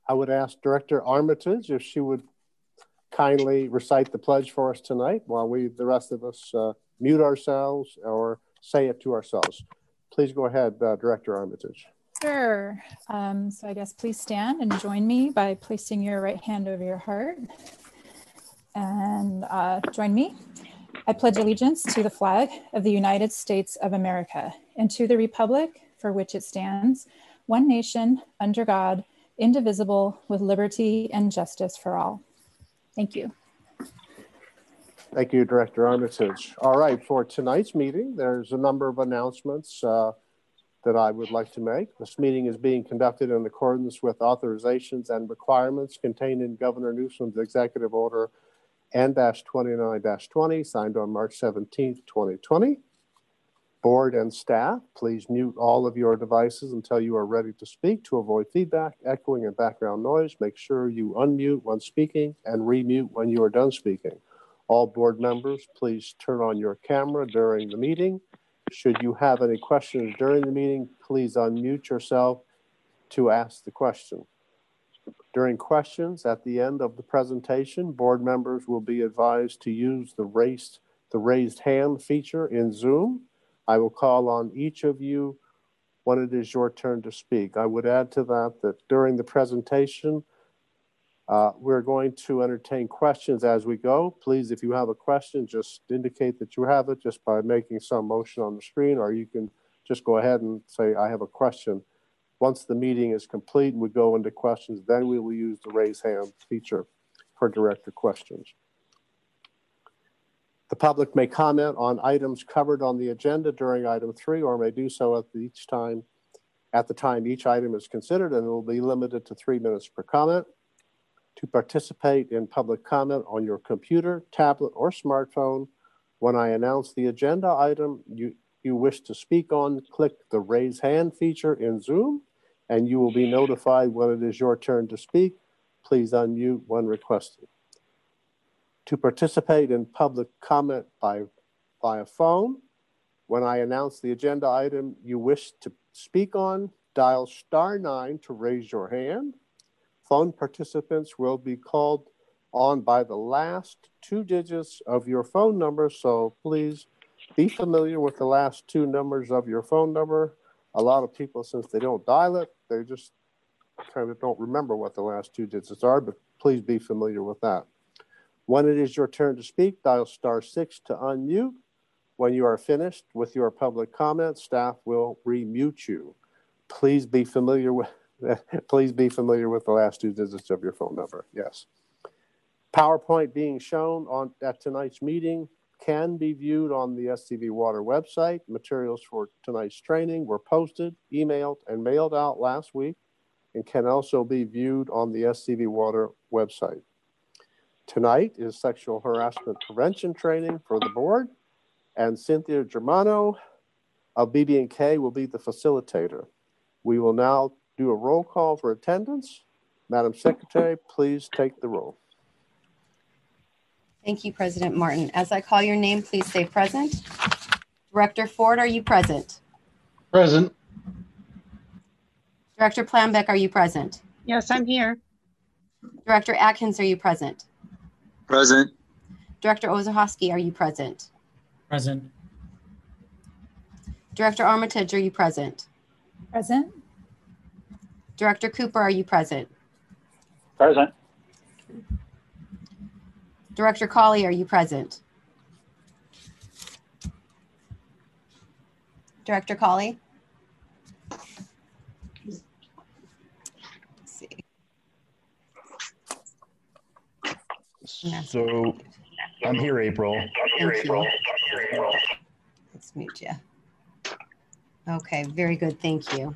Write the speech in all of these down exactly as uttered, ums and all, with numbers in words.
I would ask Director Armitage if she would kindly recite the pledge for us tonight while we, the rest of us, uh, mute ourselves or say it to ourselves. Please go ahead, uh, Director Armitage. Sure. Um, so I guess please stand and join me by placing your right hand over your heart. And uh, join me. I pledge allegiance to the flag of the United States of America and to the republic for which it stands, one nation, under God, indivisible, with liberty and justice for all. Thank you. Thank you, Director Armitage. All right, for tonight's meeting, there's a number of announcements uh, that I would like to make. This meeting is being conducted in accordance with authorizations and requirements contained in Governor Newsom's Executive Order N twenty-nine twenty, signed on March seventeenth, twenty twenty. Board and staff, please mute all of your devices until you are ready to speak to avoid feedback, echoing, and background noise. Make sure you unmute when speaking and remute when you are done speaking. All board members, please turn on your camera during the meeting. Should you have any questions during the meeting, please unmute yourself to ask the question. During questions at the end of the presentation, board members will be advised to use the raised, the raised hand feature in Zoom. I will call on each of you when it is your turn to speak. I would add to that that during the presentation, uh, we're going to entertain questions as we go. Please, if you have a question, just indicate that you have it just by making some motion on the screen, or you can just go ahead and say, I have a question. Once the meeting is complete and we go into questions, then we will use the raise hand feature for director questions. The public may comment on items covered on the agenda during item three, or may do so at the each time, at the time each item is considered, and it will be limited to three minutes per comment. To participate in public comment on your computer, tablet, or smartphone, when I announce the agenda item you, you wish to speak on, click the raise hand feature in Zoom, and you will be notified when it is your turn to speak. Please unmute when requested. To participate in public comment by via phone, when I announce the agenda item you wish to speak on, dial star nine to raise your hand. Phone participants will be called on by the last two digits of your phone number, so please be familiar with the last two numbers of your phone number. A lot of people, since they don't dial it, they just kind of don't remember what the last two digits are, but please be familiar with that. When it is your turn to speak, dial star six to unmute. When you are finished with your public comment, staff will remute you. Please be familiar with please be familiar with the last two digits of your phone number. Yes. PowerPoint being shown on at tonight's meeting can be viewed on the S C V Water website. Materials for tonight's training were posted, emailed, and mailed out last week, and can also be viewed on the S C V Water website. Tonight is sexual harassment prevention training for the board, and Cynthia Germano of B B and K will be the facilitator. We will now do a roll call for attendance. Madam Secretary, please take the roll. Thank you, President Martin. As I call your name, please say present. Director Ford, are you present? Present. Director Planbeck, are you present? Yes, I'm here. Director Atkins, are you present? Present. Director Ozahoski, are you present? Present. Director Armitage, are you present? Present. Director Cooper, are you present? Present. Director Colley, are you present? Director Colley? Let's see. So I'm here, April. I'm here, April. Let's mute you. Okay, very good. Thank you.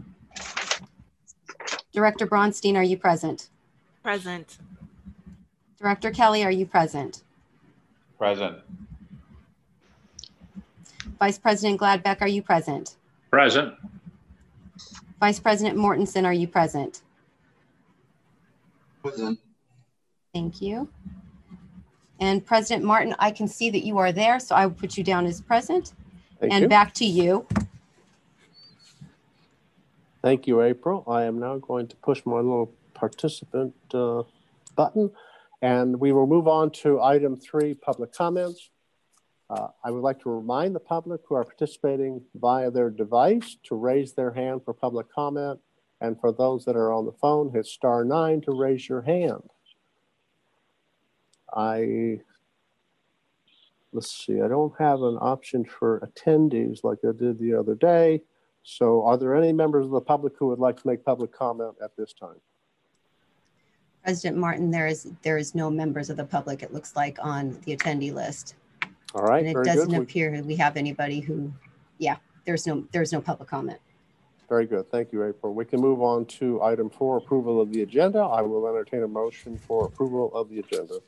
Director Bronstein, are you present? Present. Director Kelly, are you present? Present. Vice President Gladbeck, are you present? Present. Vice President Mortensen, are you present? Present. Thank you. And President Martin, I can see that you are there, so I will put you down as present. Thank and you. Back to you. Thank you, April. I am now going to push my little participant uh, button. And we will move on to item three, public comments. Uh, I would like to remind the public who are participating via their device to raise their hand for public comment. And for those that are on the phone, hit star nine to raise your hand. I, let's see, I don't have an option for attendees like I did the other day. So are there any members of the public who would like to make public comment at this time? President Martin, there is there is no members of the public, it looks like, on the attendee list. All right, and it very doesn't good. appear we, we have anybody who, yeah, there's no there's no public comment. Very good. Thank you, April. We can move on to item four, approval of the agenda. I will entertain a motion for approval of the agenda.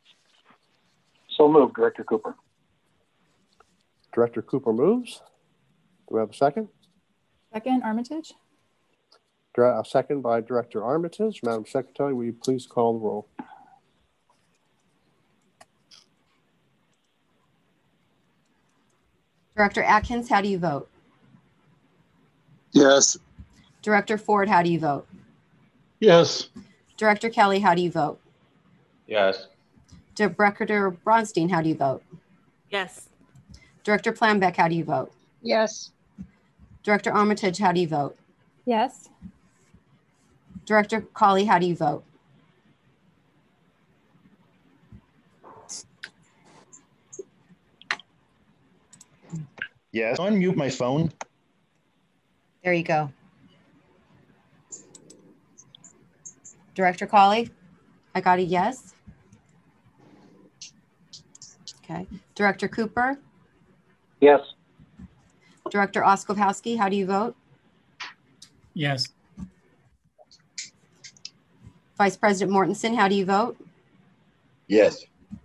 So moved, Director Cooper. Director Cooper moves. Do we have a second? Second, Armitage. A second by Director Armitage. Madam Secretary, will you please call the roll? Director Atkins, how do you vote? Yes. Director Ford, how do you vote? Yes. Director Kelly, how do you vote? Yes. Director Bronstein, how do you vote? Yes. Director Plambeck, how do you vote? Yes. Director Armitage, how do you vote? Yes. Director Colley, how do you vote? Yes. Unmute my phone. There you go. Director Colley, I got a yes. Okay. Director Cooper, Yes. Director Oskowowski, how do you vote? Yes. Vice President Mortensen, how do you vote? Yes.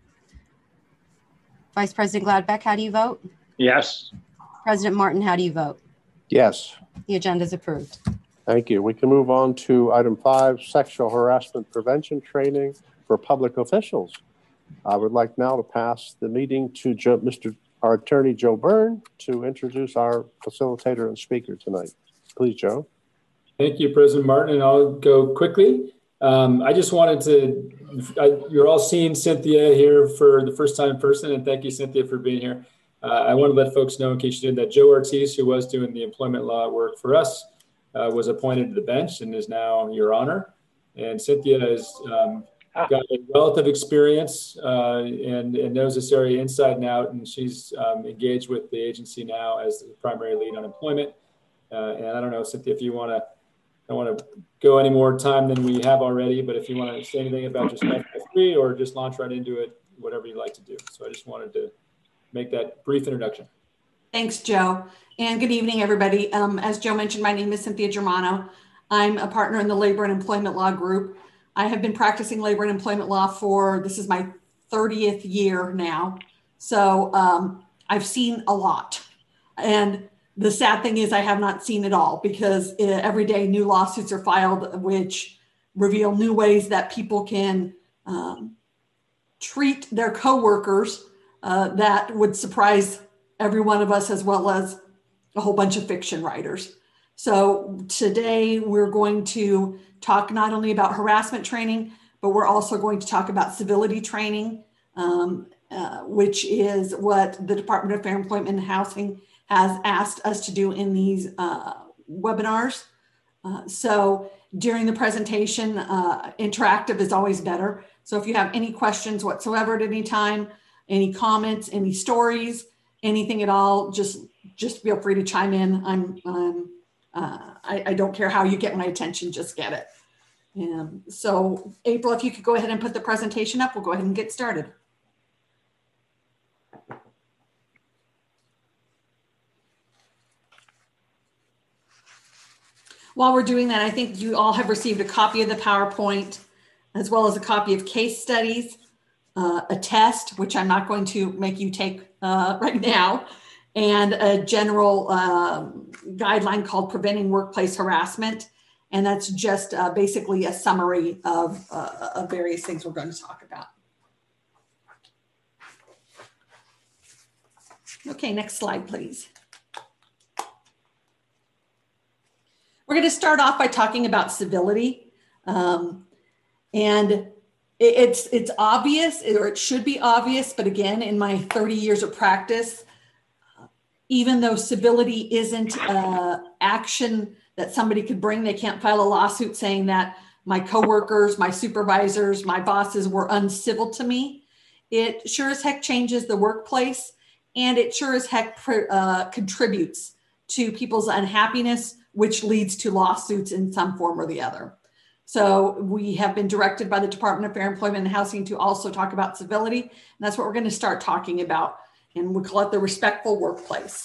Vice President Gladbeck, how do you vote? Yes. President Martin, how do you vote? Yes. The agenda is approved. Thank you. We can move on to item five, sexual harassment prevention training for public officials. I would like now to pass the meeting to Joe, Mister our attorney, Joe Byrne, to introduce our facilitator and speaker tonight. Please, Joe. Thank you, President Martin, and I'll go quickly. Um, I just wanted to, I, you're all seeing Cynthia here for the first time in person, and thank you, Cynthia, for being here. Uh, I want to let folks know, in case you did that, Joe Ortiz, who was doing the employment law work for us, uh, was appointed to the bench and is now your honor. And Cynthia has um, got a wealth of experience uh, and, and knows this area inside and out, and she's um, engaged with the agency now as the primary lead on employment. Uh, and I don't know, Cynthia, if you want to, I don't want to go any more time than we have already, but if you want to say anything about just F three or just launch right into it, whatever you'd like to do. So I just wanted to make that brief introduction. Thanks, Joe. And good evening, everybody. Um, as Joe mentioned, my name is Cynthia Germano. I'm a partner in the Labor and Employment Law Group. I have been practicing labor and employment law for, this is my thirtieth year now. So um, I've seen a lot. And the sad thing is I have not seen it all, because every day new lawsuits are filed which reveal new ways that people can um, treat their coworkers uh, that would surprise every one of us, as well as a whole bunch of fiction writers. So today we're going to talk not only about harassment training, but we're also going to talk about civility training, um, uh, which is what the Department of Fair Employment and Housing has asked us to do in these uh, webinars. Uh, so during the presentation, uh, interactive is always better. So if you have any questions whatsoever at any time, any comments, any stories, anything at all, just just feel free to chime in. I'm, I'm uh, I, I don't care how you get my attention, just get it. Um, so April, if you could go ahead and put the presentation up, we'll go ahead and get started. While we're doing that, I think you all have received a copy of the PowerPoint, as well as a copy of case studies, uh, a test, which I'm not going to make you take uh, right now, and a general um, guideline called Preventing Workplace Harassment. And that's just uh, basically a summary of, uh, of various things we're going to talk about. Okay, next slide, please. We're going to start off by talking about civility. Um, and it, it's, it's obvious, or it should be obvious, but again, in my thirty years of practice, even though civility isn't uh, action that somebody could bring, they can't file a lawsuit saying that my coworkers, my supervisors, my bosses were uncivil to me. It sure as heck changes the workplace, and it sure as heck uh, contributes to people's unhappiness, which leads to lawsuits in some form or the other. So we have been directed by the Department of Fair Employment and Housing to also talk about civility. And that's what we're going to start talking about. And we call it the respectful workplace.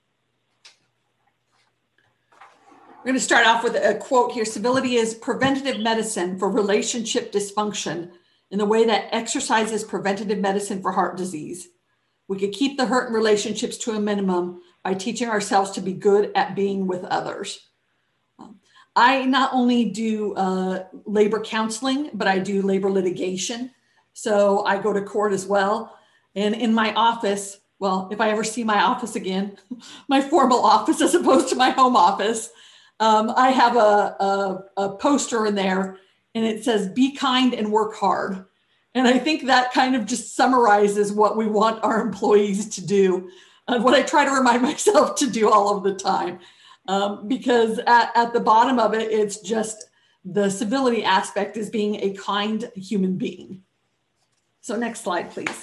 We're going to start off with a quote here. Civility is preventative medicine for relationship dysfunction in the way that exercises preventative medicine for heart disease. We could keep the hurt in relationships to a minimum by teaching ourselves to be good at being with others. I not only do uh, labor counseling, but I do labor litigation. So I go to court as well. And in my office, well, if I ever see my office again, my formal office as opposed to my home office, um, I have a, a, a poster in there and it says, be kind and work hard. And I think that kind of just summarizes what we want our employees to do and what I try to remind myself to do all of the time. Um, because at, at the bottom of it, it's just the civility aspect is being a kind human being. So next slide, please.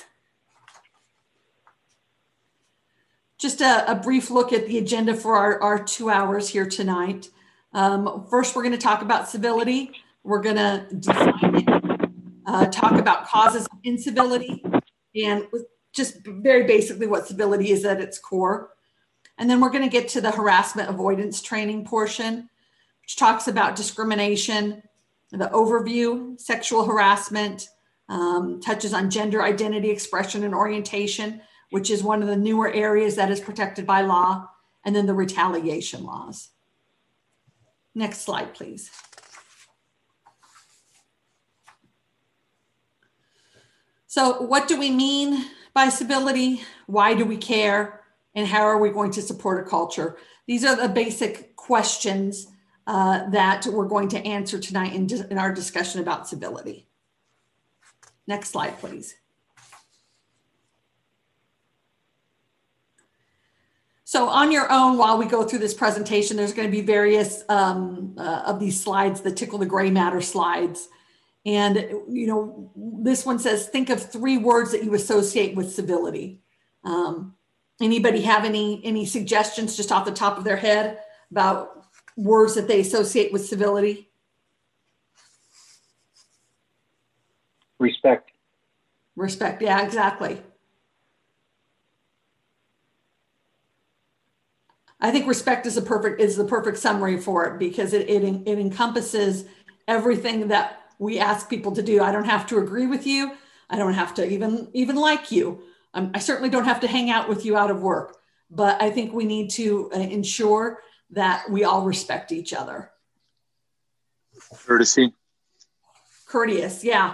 Just a, a brief look at the agenda for our, our two hours here tonight. Um, first, we're going to talk about civility. We're going to define it, uh, talk about causes of incivility, and just very basically what civility is at its core. And then we're going to get to the harassment avoidance training portion, which talks about discrimination, the overview, sexual harassment, um, touches on gender identity, expression, and orientation, which is one of the newer areas that is protected by law, and then the retaliation laws. Next slide, please. So what do we mean by civility? Why do we care? And how are we going to support a culture? These are the basic questions uh, that we're going to answer tonight in, in our discussion about civility. Next slide, please. So on your own, while we go through this presentation, there's going to be various um, uh, of these slides, the tickle the gray matter slides. And, you know, this one says, think of three words that you associate with civility. Um, Anybody have any, any suggestions just off the top of their head about words that they associate with civility? Respect. Respect, yeah, exactly. I think respect is a perfect is the perfect summary for it because it, it, it encompasses everything that we ask people to do. I don't have to agree with you. I don't have to even, even like you. Um, I certainly don't have to hang out with you out of work, but I think we need to uh, ensure that we all respect each other. Courtesy. Courteous, yeah.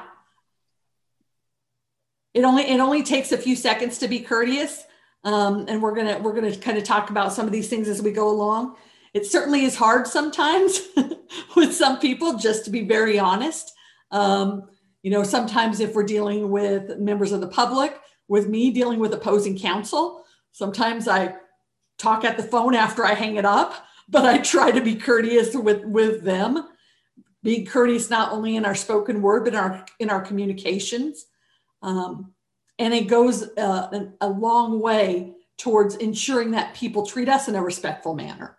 It only it only takes a few seconds to be courteous, um, and we're gonna we're gonna kind of talk about some of these things as we go along. It certainly is hard sometimes with some people, just to be very honest. Um, you know, sometimes if we're dealing with members of the public, with me dealing with opposing counsel, sometimes I talk at the phone after I hang it up, but I try to be courteous with, with them. Being courteous not only in our spoken word, but in our, in our communications. Um, and it goes uh, a, a long way towards ensuring that people treat us in a respectful manner.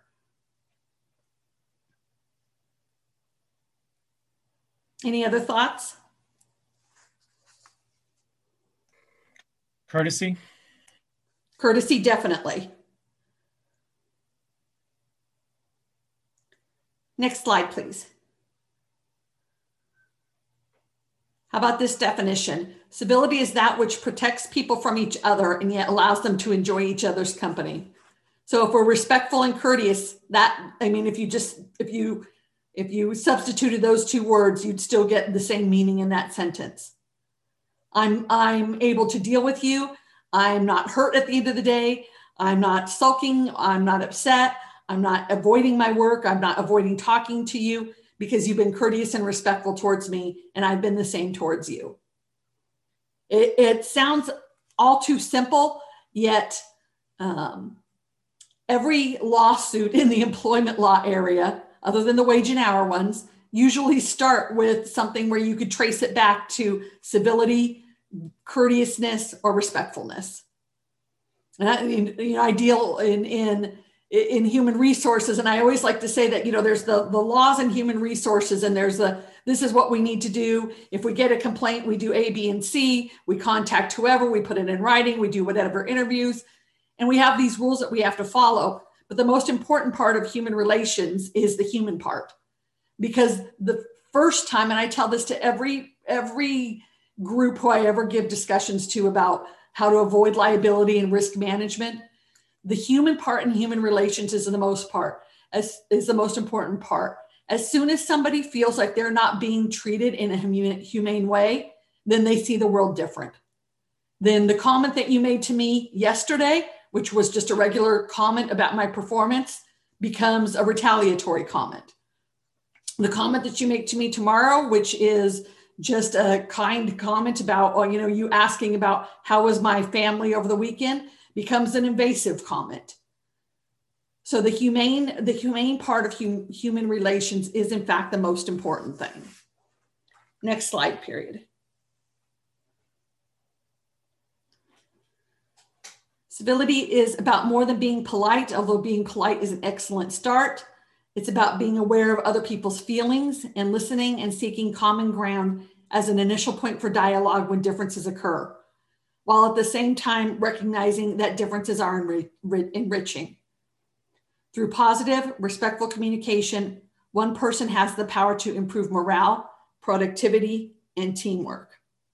Any other thoughts? Courtesy. Courtesy, definitely. Next slide, please. How about this definition? Civility is that which protects people from each other and yet allows them to enjoy each other's company. So if we're respectful and courteous, that, I mean, if you just, if you, if you substituted those two words, you'd still get the same meaning in that sentence. I'm, I'm able to deal with you. I'm not hurt at the end of the day. I'm not sulking. I'm not upset. I'm not avoiding my work. I'm not avoiding talking to you because you've been courteous and respectful towards me, and I've been the same towards you. It, it sounds all too simple, yet um, every lawsuit in the employment law area, other than the wage and hour ones, usually start with something where you could trace it back to civility, courteousness, or respectfulness. And I, you know, I deal in, in, in human resources, and I always like to say that, you know, there's the, the laws in human resources, and there's the, this is what we need to do. If we get a complaint, we do A, B, and C. We contact whoever, we put it in writing, we do whatever interviews, and we have these rules that we have to follow. But the most important part of human relations is the human part. Because the first time, and I tell this to every, every group who I ever give discussions to about how to avoid liability and risk management, the human part in human relations is the most part, as, is the most important part. As soon as somebody feels like they're not being treated in a humane way, then they see the world different. Then the comment that you made to me yesterday, which was just a regular comment about my performance, becomes a retaliatory comment. The comment that you make to me tomorrow, which is just a kind comment about, oh, you know, you asking about how was my family over the weekend, becomes an invasive comment. So the humane, the humane part of hum, human relations is in fact the most important thing. Next slide, period. Civility is about more than being polite, although being polite is an excellent start. It's about being aware of other people's feelings and listening and seeking common ground as an initial point for dialogue when differences occur, while at the same time recognizing that differences are enri- enriching. Through positive, respectful communication, one person has the power to improve morale, productivity, and teamwork.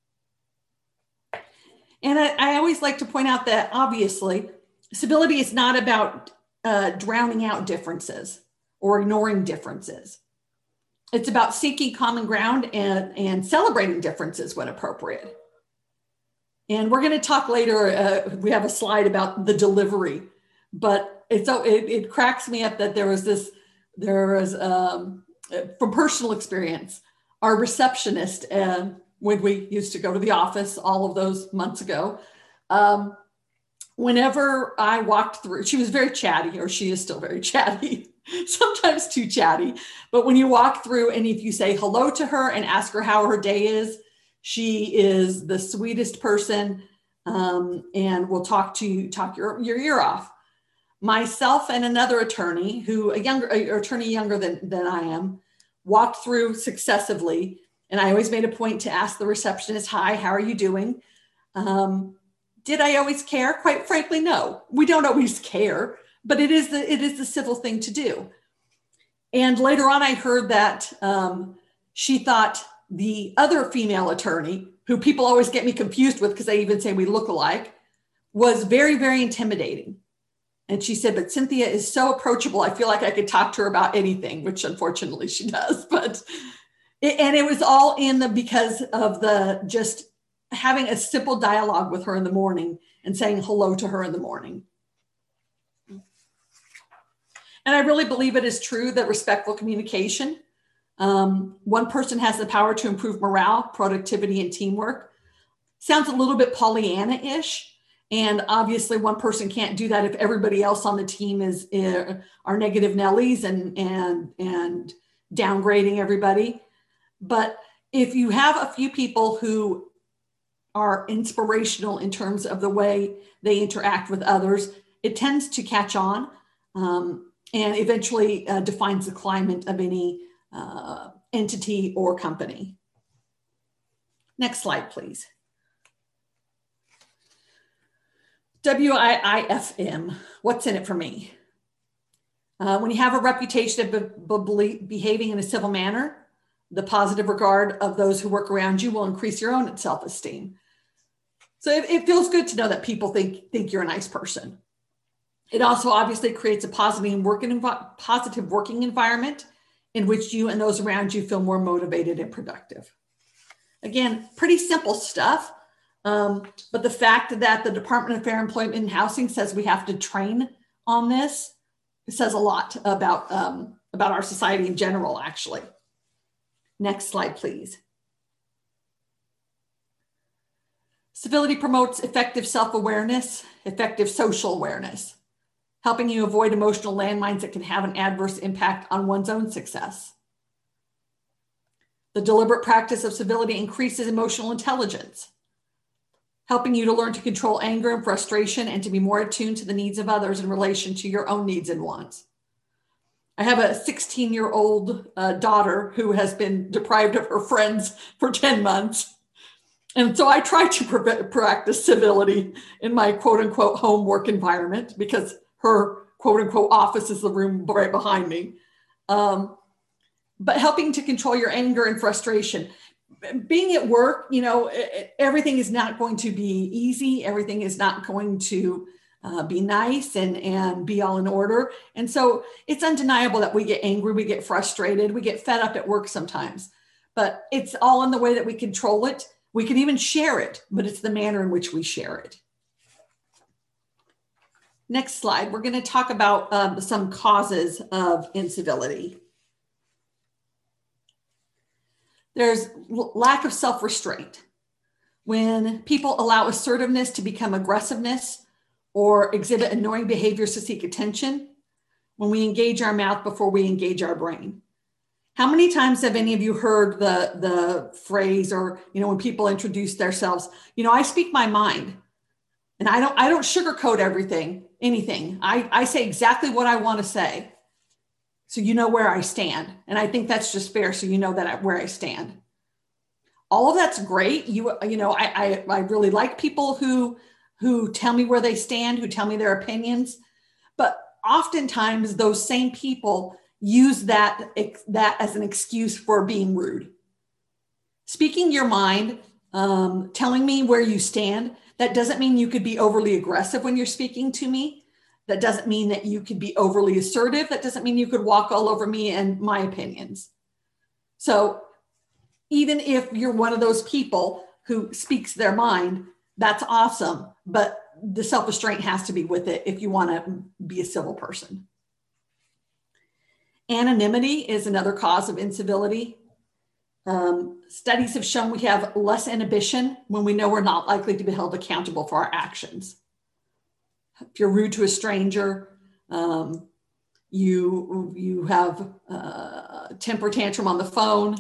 And I, I always like to point out that obviously, civility is not about uh, drowning out differences or ignoring differences. It's about seeking common ground and, and celebrating differences when appropriate. And we're going to talk later, uh, we have a slide about the delivery, but it's, so it, it cracks me up that there was this, there was, um, from personal experience, our receptionist, uh, when we used to go to the office all of those months ago, um, whenever I walked through, she was very chatty, or she is still very chatty, sometimes too chatty. But when you walk through and if you say hello to her and ask her how her day is, she is the sweetest person, um, and will talk to you, talk your, your ear off. Myself and another attorney, who a younger a attorney younger than, than I am, walked through successively. And I always made a point to ask the receptionist, hi, how are you doing? Um, did I always care? Quite frankly, no. We don't always care, but it is the, it is the civil thing to do. And later on, I heard that um, she thought the other female attorney, who people always get me confused with because they even say we look alike, was very, very intimidating. And she said, but Cynthia is so approachable. I feel like I could talk to her about anything, which unfortunately she does. But it, and it was all in the, because of the, just having a simple dialogue with her in the morning and saying hello to her in the morning. And I really believe it is true that respectful communication, um, one person has the power to improve morale, productivity, and teamwork. Sounds a little bit Pollyanna-ish. And obviously one person can't do that if everybody else on the team is uh, are negative Nellies and, and, and downgrading everybody. But if you have a few people who are inspirational in terms of the way they interact with others, it tends to catch on um, and eventually uh, defines the climate of any uh, entity or company. Next slide, please. W I I F M, what's in it for me? Uh, when you have a reputation of be behaving in a civil manner, the positive regard of those who work around you will increase your own self-esteem. So it, it feels good to know that people think, think you're a nice person. It also obviously creates a positive working, positive working environment in which you and those around you feel more motivated and productive. Again, pretty simple stuff. Um, but the fact that the Department of Fair Employment and Housing says we have to train on this says a lot about, um, about our society in general, actually. Next slide, please. Civility promotes effective self-awareness, effective social awareness, helping you avoid emotional landmines that can have an adverse impact on one's own success. The deliberate practice of civility increases emotional intelligence, helping you to learn to control anger and frustration and to be more attuned to the needs of others in relation to your own needs and wants. I have a sixteen-year-old uh, daughter who has been deprived of her friends for ten months. And so I try to pre- practice civility in my quote unquote home work environment because her quote unquote office is the room right behind me. Um, but helping to control your anger and frustration. Being at work, you know, everything is not going to be easy. Everything is not going to uh, be nice and, and be all in order. And so it's undeniable that we get angry, we get frustrated, we get fed up at work sometimes, but it's all in the way that we control it. We can even share it, but it's the manner in which we share it. Next slide, we're going to talk about um, some causes of incivility. There's lack of self-restraint. When people allow assertiveness to become aggressiveness or exhibit annoying behaviors to seek attention, when we engage our mouth before we engage our brain. How many times have any of you heard the, the phrase, or, you know, when people introduce themselves, you know, I speak my mind and I don't, I don't sugarcoat everything, anything. I, I say exactly what I want to say. So you know where I stand. And I think that's just fair. So you know that I, where I stand. All of that's great. You, you know, I, I, I really like people who, who tell me where they stand, who tell me their opinions. But oftentimes those same people use that, that as an excuse for being rude. Speaking your mind, um, telling me where you stand, that doesn't mean you could be overly aggressive when you're speaking to me. That doesn't mean that you could be overly assertive. That doesn't mean you could walk all over me and my opinions. So even if you're one of those people who speaks their mind, that's awesome. But the self-restraint has to be with it if you want to be a civil person. Anonymity is another cause of incivility. Um, studies have shown we have less inhibition when we know we're not likely to be held accountable for our actions. If you're rude to a stranger, um, you, you have a temper tantrum on the phone.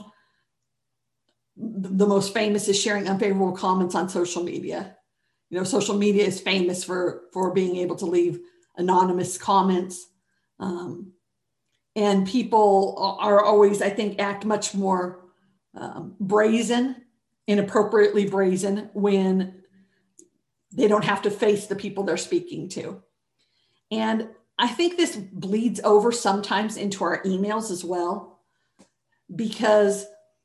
The most famous is sharing unfavorable comments on social media. You know, social media is famous for, for being able to leave anonymous comments. Um, and people are always, I think, act much more um, brazen, inappropriately brazen when they don't have to face the people they're speaking to. And I think this bleeds over sometimes into our emails as well, because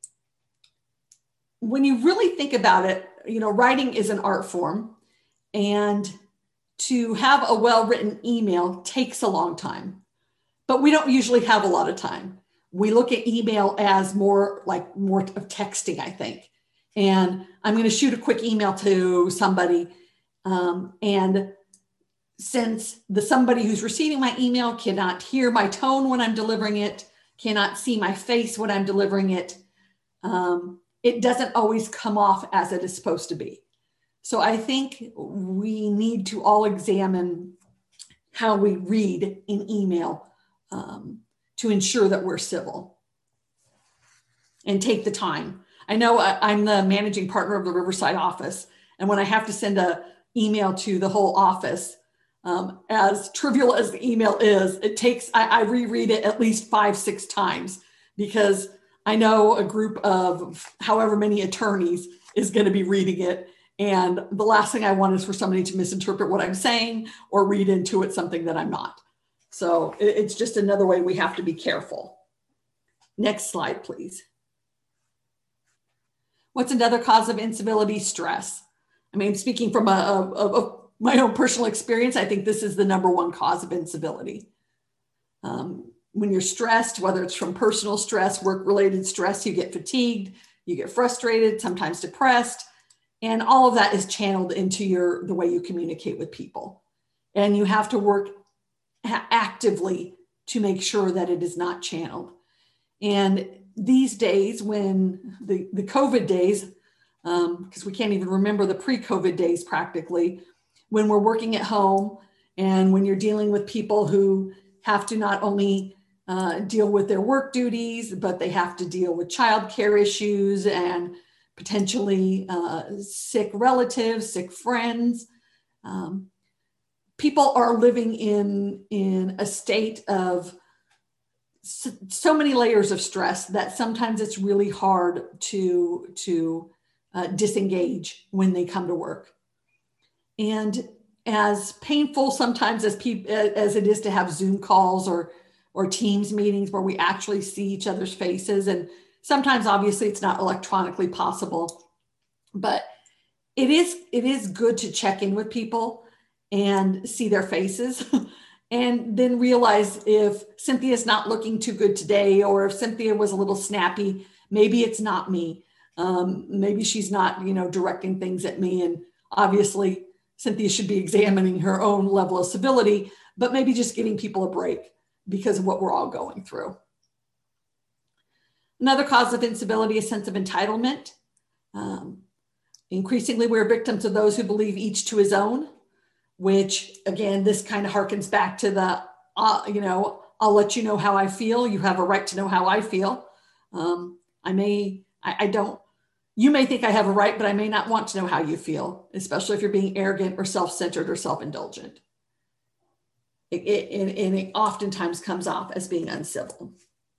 when you really think about it, you know, writing is an art form, and to have a well-written email takes a long time, but we don't usually have a lot of time. We look at email as more like more of texting, I think. And I'm going to shoot a quick email to somebody. Um, and since the somebody who's receiving my email cannot hear my tone when I'm delivering it, cannot see my face when I'm delivering it, um, it doesn't always come off as it is supposed to be. So I think we need to all examine how we read in email um, to ensure that we're civil and take the time. I know I, I'm the managing partner of the Riverside office, and when I have to send a email to the whole office, um, as trivial as the email is, it takes, I, I reread it at least five, six times, because I know a group of however many attorneys is going to be reading it. And the last thing I want is for somebody to misinterpret what I'm saying or read into it something that I'm not. So it, it's just another way we have to be careful. Next slide, please. What's another cause of incivility? Stress. I mean, speaking from a, a, a, my own personal experience, I think this is the number one cause of incivility. Um, when you're stressed, whether it's from personal stress, work-related stress, you get fatigued, you get frustrated, sometimes depressed, and all of that is channeled into your the way you communicate with people. And you have to work actively to make sure that it is not channeled. And these days, when the, the COVID days, because um, we can't even remember the pre-COVID days practically, when we're working at home and when you're dealing with people who have to not only uh, deal with their work duties, but they have to deal with childcare issues and potentially uh, sick relatives, sick friends. Um, people are living in, in a state of so, so many layers of stress that sometimes it's really hard to, to uh, disengage when they come to work. And as painful sometimes as, pe- as it is to have Zoom calls or, or Teams meetings where we actually see each other's faces, and sometimes obviously it's not electronically possible, but it is, it is good to check in with people and see their faces and then realize if Cynthia's not looking too good today, or if Cynthia was a little snappy, maybe it's not me. Um, maybe she's not, you know, directing things at me. And obviously Cynthia should be examining her own level of civility, but maybe just giving people a break because of what we're all going through. Another cause of incivility is sense of entitlement. Um, increasingly, we're victims of those who believe each to his own, which again, this kind of harkens back to the, uh, you know, I'll let you know how I feel. You have a right to know how I feel. Um, I may, I, I don't, you may think I have a right, but I may not want to know how you feel, especially if you're being arrogant or self-centered or self-indulgent. It, it, and it oftentimes comes off as being uncivil.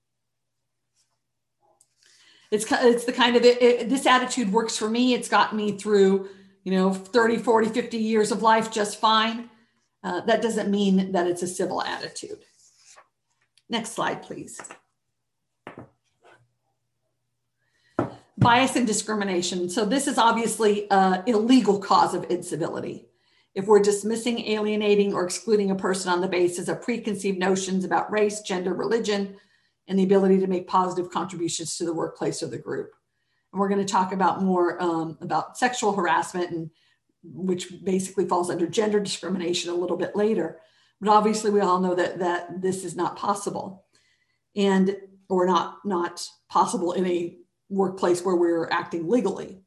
It's, it's the kind of, it, it, this attitude works for me. It's got me through, you know, thirty, forty, fifty years of life just fine. Uh, that doesn't mean that it's a civil attitude. Next slide, please. Bias and discrimination. So this is obviously an illegal cause of incivility. If we're dismissing, alienating, or excluding a person on the basis of preconceived notions about race, gender, religion, and the ability to make positive contributions to the workplace or the group. And we're going to talk about more um, about sexual harassment, and which basically falls under gender discrimination a little bit later. But obviously we all know that, that this is not possible, and or not, not possible in a workplace where we're acting legally.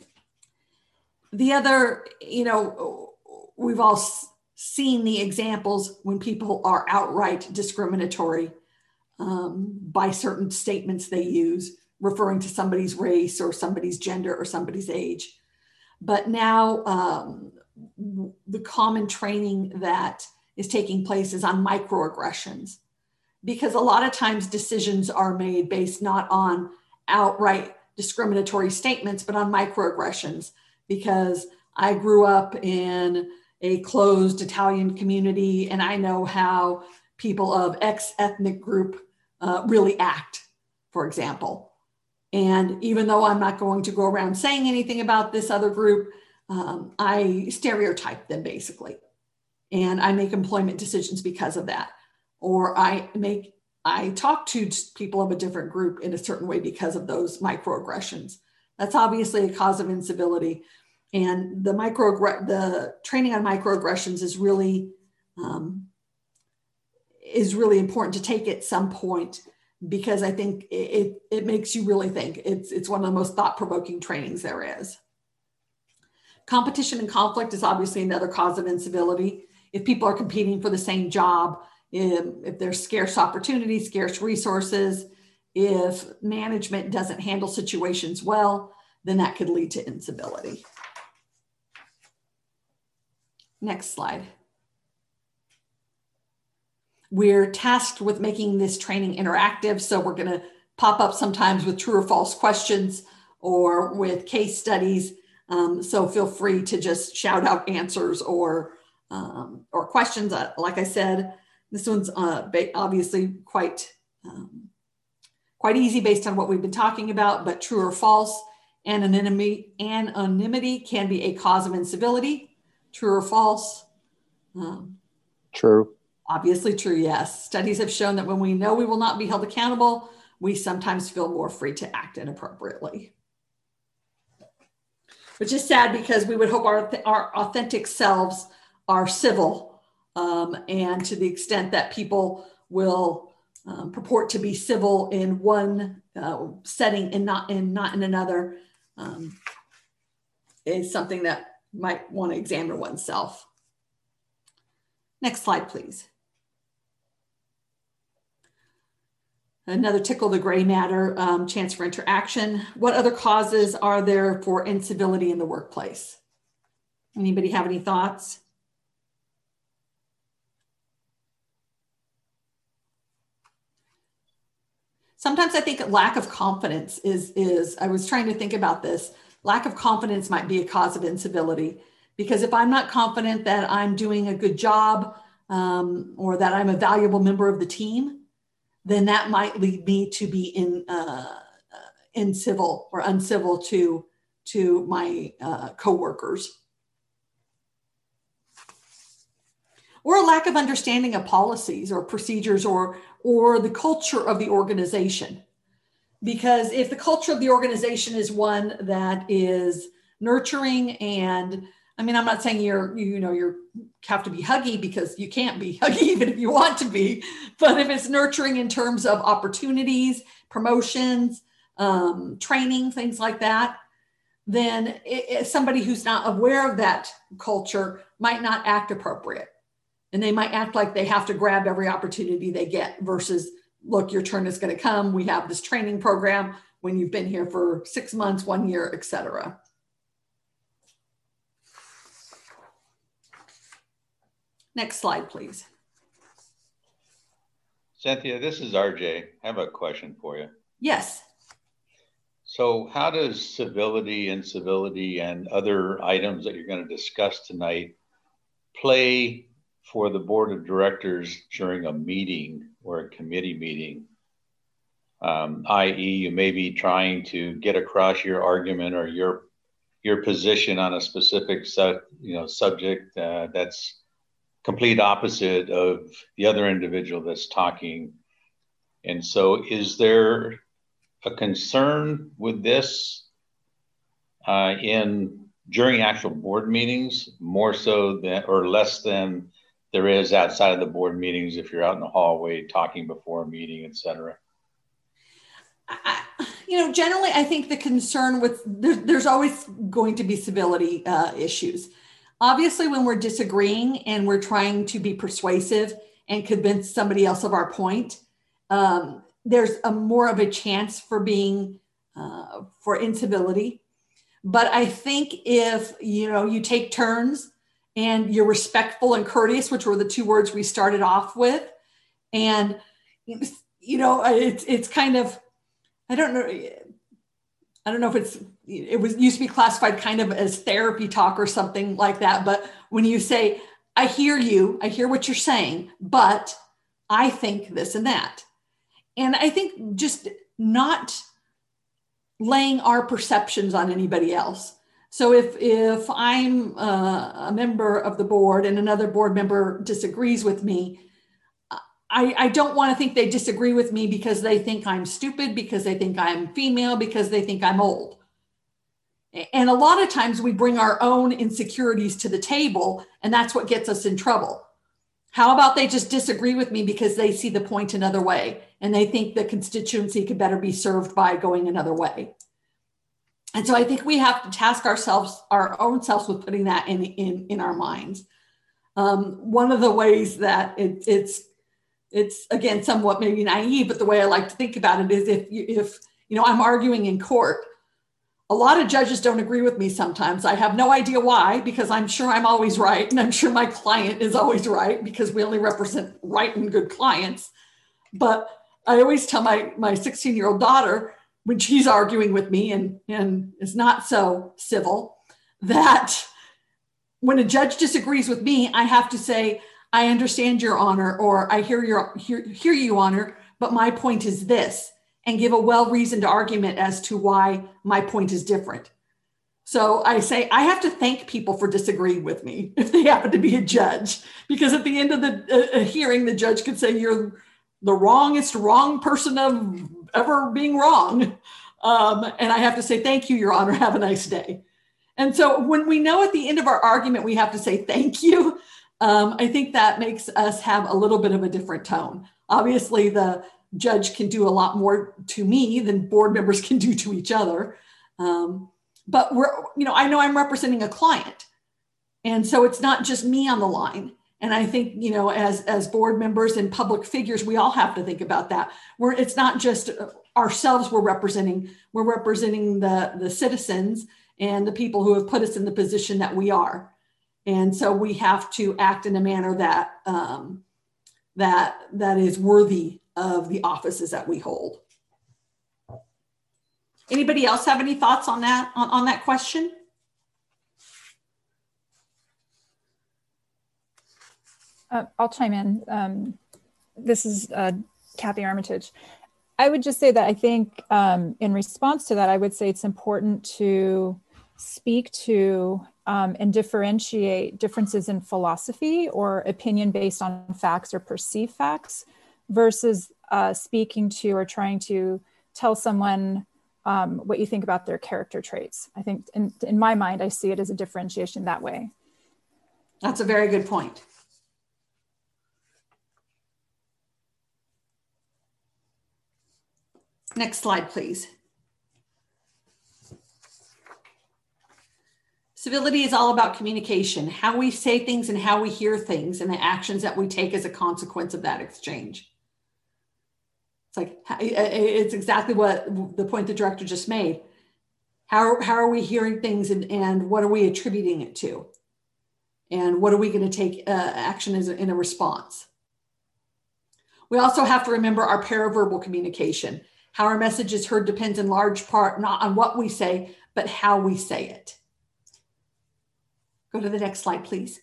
The other, you know, we've all seen the examples when people are outright discriminatory um, by certain statements they use, referring to somebody's race or somebody's gender or somebody's age. But now um, the common training that is taking place is on microaggressions, because a lot of times decisions are made based not on outright discriminatory statements, but on microaggressions. Because I grew up in a closed Italian community and I know how people of X ethnic group uh, really act, for example. And even though I'm not going to go around saying anything about this other group, um, I stereotype them basically. And I make employment decisions because of that. Or I make, I talk to people of a different group in a certain way because of those microaggressions. That's obviously a cause of incivility. And the micro, the training on microaggressions is really, um, is really important to take at some point, because I think it, it, it makes you really think. It's, it's one of the most thought-provoking trainings there is. Competition and conflict is obviously another cause of incivility. If people are competing for the same job, if, if there's scarce opportunities, scarce resources, if management doesn't handle situations well, then that could lead to incivility. Next slide. We're tasked with making this training interactive. So we're going to pop up sometimes with true or false questions or with case studies. Um, so feel free to just shout out answers or, um, or questions. Uh, like I said, this one's uh, obviously quite, um, quite easy based on what we've been talking about, but true or false. Anonymity, anonymity can be a cause of incivility. True or false? Um, True. Obviously true, yes. Studies have shown that when we know we will not be held accountable, we sometimes feel more free to act inappropriately. Which is sad, because we would hope our, our authentic selves are civil, um, and to the extent that people will um, purport to be civil in one uh, setting and not in not in another um, is something that might want to examine oneself. Next slide, please. Another tickle the gray matter, um, chance for interaction. What other causes are there for incivility in the workplace? Anybody have any thoughts? Sometimes I think lack of confidence is, is, I was trying to think about this. Lack of confidence might be a cause of incivility, because if I'm not confident that I'm doing a good job um, or that I'm a valuable member of the team, then that might lead me to be in, uh, incivil or uncivil to, to my uh, coworkers. Or a lack of understanding of policies or procedures or, or the culture of the organization. Because if the culture of the organization is one that is nurturing, and I mean, I'm not saying you're, you know, you have to be huggy, because you can't be huggy even if you want to be, but if it's nurturing in terms of opportunities, promotions, um, training, things like that, then it, it, somebody who's not aware of that culture might not act appropriate. And they might act like they have to grab every opportunity they get versus, look, your turn is going to come. We have this training program when you've been here for six months, one year, et cetera. Next slide, please. Cynthia, this is R J. I have a question for you. Yes. So how does civility, incivility, and other items that you're going to discuss tonight play for the board of directors during a meeting or a committee meeting? Um, that is, you may be trying to get across your argument or your your position on a specific su you know subject uh, that's complete opposite of the other individual that's talking. And so is there a concern with this uh, in during actual board meetings, more so than or less than there is outside of the board meetings if you're out in the hallway talking before a meeting, et cetera? I, you know, generally, I think the concern with, there, there's always going to be civility uh, issues. Obviously, when we're disagreeing and we're trying to be persuasive and convince somebody else of our point, um, there's a more of a chance for being, uh, for incivility. But I think if, you know, you take turns and you're respectful and courteous, which were the two words we started off with, and, you know, it's, it's kind of, I don't know, I don't know if it's, it was used to be classified kind of as therapy talk or something like that. But when you say, I hear you, I hear what you're saying, but I think this and that. And I think just not laying our perceptions on anybody else. So if, if I'm uh, a member of the board and another board member disagrees with me, I, I don't want to think they disagree with me because they think I'm stupid, because they think I'm female, because they think I'm old. And a lot of times we bring our own insecurities to the table, and that's what gets us in trouble. How about they just disagree with me because they see the point another way, and they think the constituency could better be served by going another way. And so I think we have to task ourselves, our own selves, with putting that in, in, in our minds. Um, one of the ways that it, it's, it's again, somewhat maybe naive, but the way I like to think about it is if, you, if, you know, I'm arguing in court, a lot of judges don't agree with me sometimes. I have no idea why, because I'm sure I'm always right. And I'm sure my client is always right, because we only represent right and good clients. But I always tell my, my sixteen year old daughter, when she's arguing with me and, and is not so civil, that when a judge disagrees with me, I have to say, I understand, Your Honor, or I hear your hear, hear you, Honor, but my point is this, and give a well-reasoned argument as to why my point is different. So I say, I have to thank people for disagreeing with me if they happen to be a judge, because at the end of the uh, hearing, the judge could say, you're the wrongest wrong person of ever being wrong. Um, and I have to say, thank you, Your Honor, have a nice day. And so when we know at the end of our argument, we have to say, thank you, um, I think that makes us have a little bit of a different tone. Obviously, the judge can do a lot more to me than board members can do to each other. Um, but we're, you know, I know I'm representing a client. And so it's not just me on the line. And I think, you know, as, as board members and public figures, we all have to think about that. We're, it's not just ourselves we're representing, we're representing the, the citizens and the people who have put us in the position that we are. And so we have to act in a manner that, um, that, that is worthy of the offices that we hold. Anybody else have any thoughts on that, on, on that question? Uh, I'll chime in. Um, this is uh, Kathy Armitage. I would just say that I think um, in response to that, I would say it's important to speak to um, and differentiate differences in philosophy or opinion based on facts or perceived facts versus uh, speaking to or trying to tell someone um, what you think about their character traits. I think in, in my mind, I see it as a differentiation that way. That's a very good point. Next slide, please. Civility is all about communication, how we say things and how we hear things and the actions that we take as a consequence of that exchange. It's like, it's exactly what the point the director just made. How, how are we hearing things and, and what are we attributing it to? And what are we going to take uh, action as a, in a response? We also have to remember our paraverbal communication. How our message is heard depends in large part not on what we say, but how we say it. Go to the next slide, please.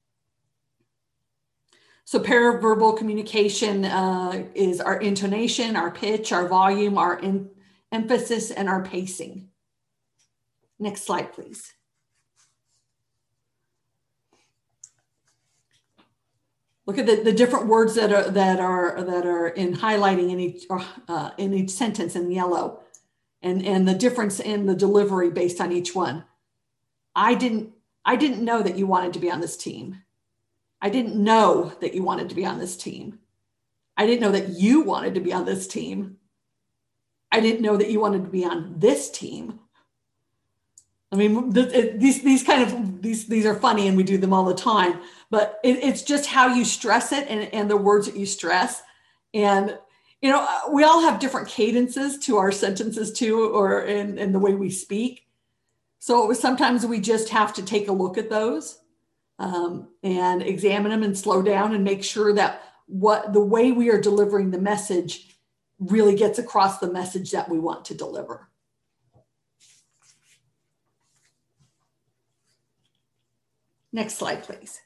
So paraverbal communication uh, is our intonation, our pitch, our volume, our in emphasis, and our pacing. Next slide, please. Look at the, the different words that are that are that are in highlighting in each uh, in each sentence in yellow, and and the difference in the delivery based on each one. I didn't I didn't know that you wanted to be on this team. I didn't know that you wanted to be on this team. I didn't know that you wanted to be on this team. I didn't know that you wanted to be on this team. I mean, these these kind of these these are funny, and we do them all the time. But it, it's just how you stress it, and, and the words that you stress. And you know, we all have different cadences to our sentences too, or in, in the way we speak. So sometimes we just have to take a look at those um, and examine them and slow down and make sure that what the way we are delivering the message really gets across the message that we want to deliver. Next slide, please.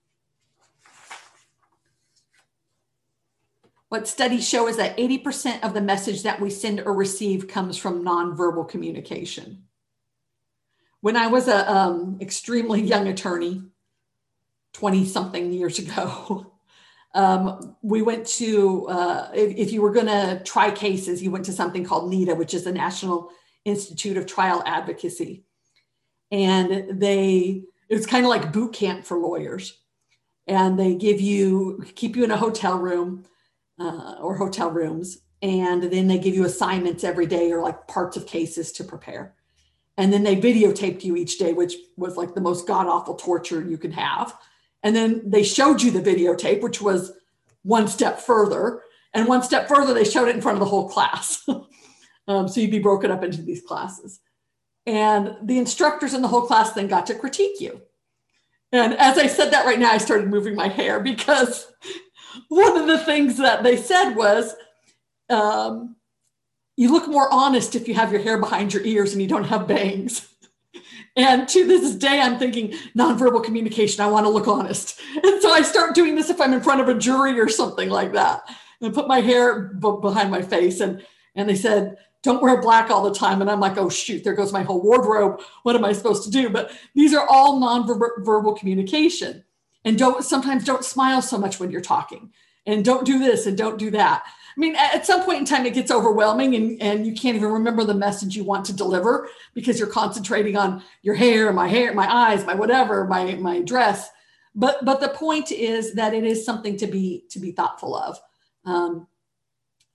What studies show is that eighty percent of the message that we send or receive comes from nonverbal communication. When I was a um, extremely young attorney, twenty something years ago, um, we went to, uh, if, if you were gonna try cases, you went to something called NITA, which is the National Institute of Trial Advocacy. And they, it was kind of like boot camp for lawyers. And they give you, keep you in a hotel room uh, or hotel rooms. And then they give you assignments every day or like parts of cases to prepare. And then they videotaped you each day, which was like the most god-awful torture you could have. And then they showed you the videotape, which was one step further. And one step further, they showed it in front of the whole class. um, so you'd be broken up into these classes. And the instructors in the whole class then got to critique you. And as I said that right now, I started moving my hair because one of the things that they said was, um, you look more honest if you have your hair behind your ears and you don't have bangs. And to this day, I'm thinking nonverbal communication, I want to look honest. And so I start doing this if I'm in front of a jury or something like that. And I put my hair b- behind my face. And, and they said, don't wear black all the time. And I'm like, oh, shoot, there goes my whole wardrobe. What am I supposed to do? But these are all nonverbal communication. And don't sometimes don't smile so much when you're talking. And don't do this and don't do that. I mean, at some point in time, it gets overwhelming and, and you can't even remember the message you want to deliver because you're concentrating on your hair, my hair, my eyes, my whatever, my, my dress. But, but the point is that it is something to be, to be thoughtful of. Um,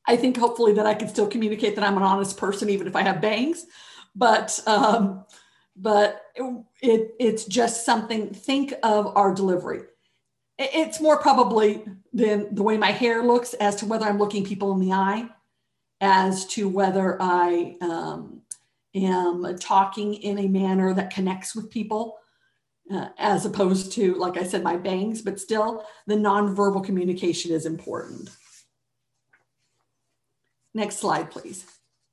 I think hopefully that I can still communicate that I'm an honest person, even if I have bangs. But um, but it, it it's just something. Think of our delivery. It, it's more probably than the way my hair looks as to whether I'm looking people in the eye, as to whether I um, am talking in a manner that connects with people, uh, as opposed to, like I said, my bangs. But still, the nonverbal communication is important. Next slide, please.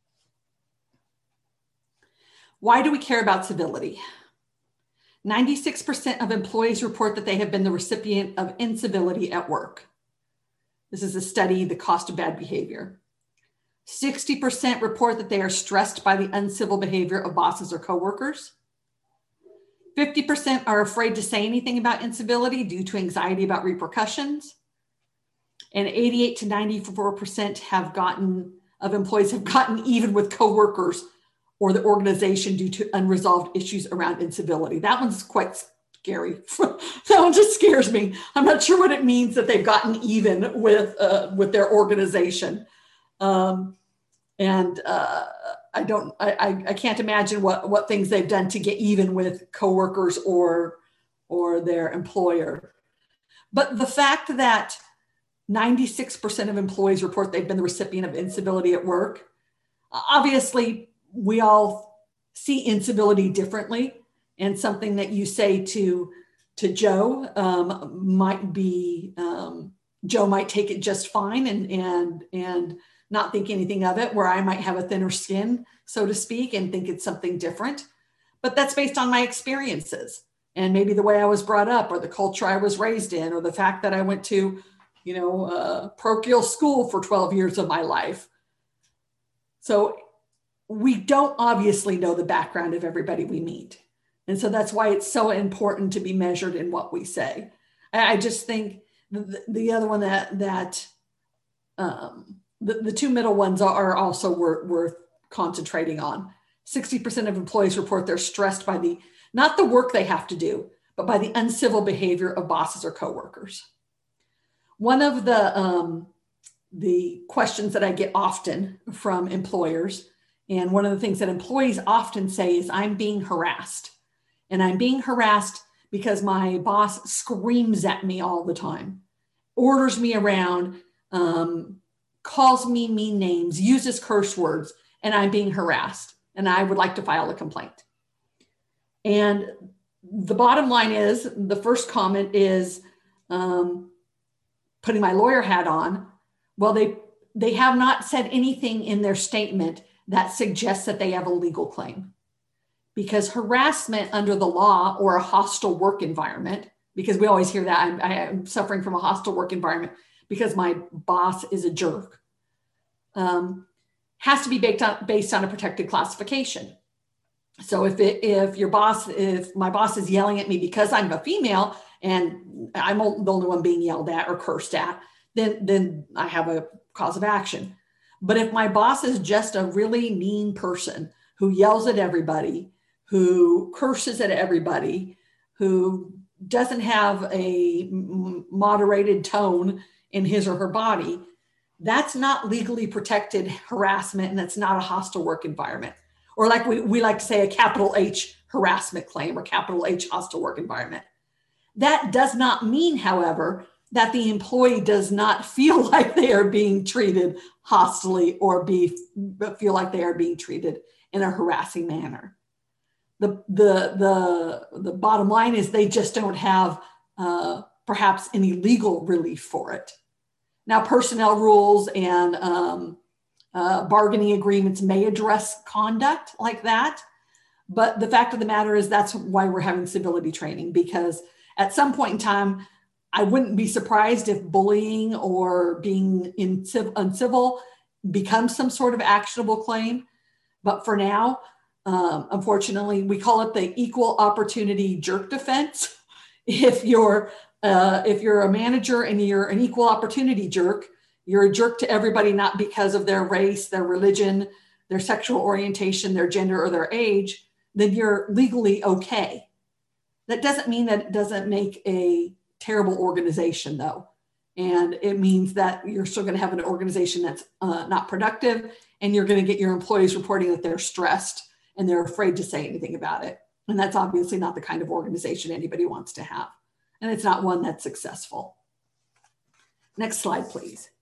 Why do we care about civility? ninety-six percent of employees report that they have been the recipient of incivility at work. This is a study, The Cost of Bad Behavior. sixty percent report that they are stressed by the uncivil behavior of bosses or coworkers. fifty percent are afraid to say anything about incivility due to anxiety about repercussions. And eighty-eight to ninety-four percent have gotten, of employees have gotten even with coworkers or the organization due to unresolved issues around incivility. That one's quite scary. That one just scares me. I'm not sure what it means that they've gotten even with, uh, with their organization. Um, and uh, I don't, I, I can't imagine what, what things they've done to get even with coworkers or, or their employer. But the fact that ninety-six percent of employees report they've been the recipient of incivility at work. Obviously, we all see incivility differently, and something that you say to, to Joe um, might be, um, Joe might take it just fine and, and, and not think anything of it, where I might have a thinner skin, so to speak, and think it's something different. But that's based on my experiences and maybe the way I was brought up or the culture I was raised in, or the fact that I went to you know, uh, parochial school for twelve years of my life. So we don't obviously know the background of everybody we meet. And so that's why it's so important to be measured in what we say. I, I just think the, the other one that, that um, the, the two middle ones are also worth, worth concentrating on. sixty percent of employees report they're stressed by the, not the work they have to do, but by the uncivil behavior of bosses or coworkers. One of the, um, the questions that I get often from employers, and one of the things that employees often say is, I'm being harassed. And I'm being harassed because my boss screams at me all the time, orders me around, um, calls me mean names, uses curse words, and I'm being harassed. And I would like to file a complaint. And the bottom line is, the first comment is, um, putting my lawyer hat on, well, they, they have not said anything in their statement that suggests that they have a legal claim. Because harassment under the law or a hostile work environment, because we always hear that I'm, I'm suffering from a hostile work environment because my boss is a jerk, um, has to be based on, based on a protected classification. So if it, if your boss, if my boss is yelling at me because I'm a female and I'm the only one being yelled at or cursed at, then, then I have a cause of action. But if my boss is just a really mean person who yells at everybody, who curses at everybody, who doesn't have a moderated tone in his or her body, that's not legally protected harassment, and that's not a hostile work environment. Or like we, we like to say, a capital H harassment claim or capital H hostile work environment. That does not mean, however, that the employee does not feel like they are being treated hostilely or be, feel like they are being treated in a harassing manner. The, the, the, the bottom line is they just don't have uh, perhaps any legal relief for it. Now, personnel rules and um, uh, bargaining agreements may address conduct like that. But the fact of the matter is that's why we're having civility training, because at some point in time, I wouldn't be surprised if bullying or being in, uncivil becomes some sort of actionable claim. But for now, um, unfortunately, we call it the equal opportunity jerk defense. If you're uh, if you're a manager and you're an equal opportunity jerk, you're a jerk to everybody, not because of their race, their religion, their sexual orientation, their gender, or their age, then you're legally okay. That doesn't mean that it doesn't make a terrible organization, though. And it means that you're still going to have an organization that's uh, not productive, and you're going to get your employees reporting that they're stressed and they're afraid to say anything about it. And that's obviously not the kind of organization anybody wants to have. And it's not one that's successful. Next slide, please.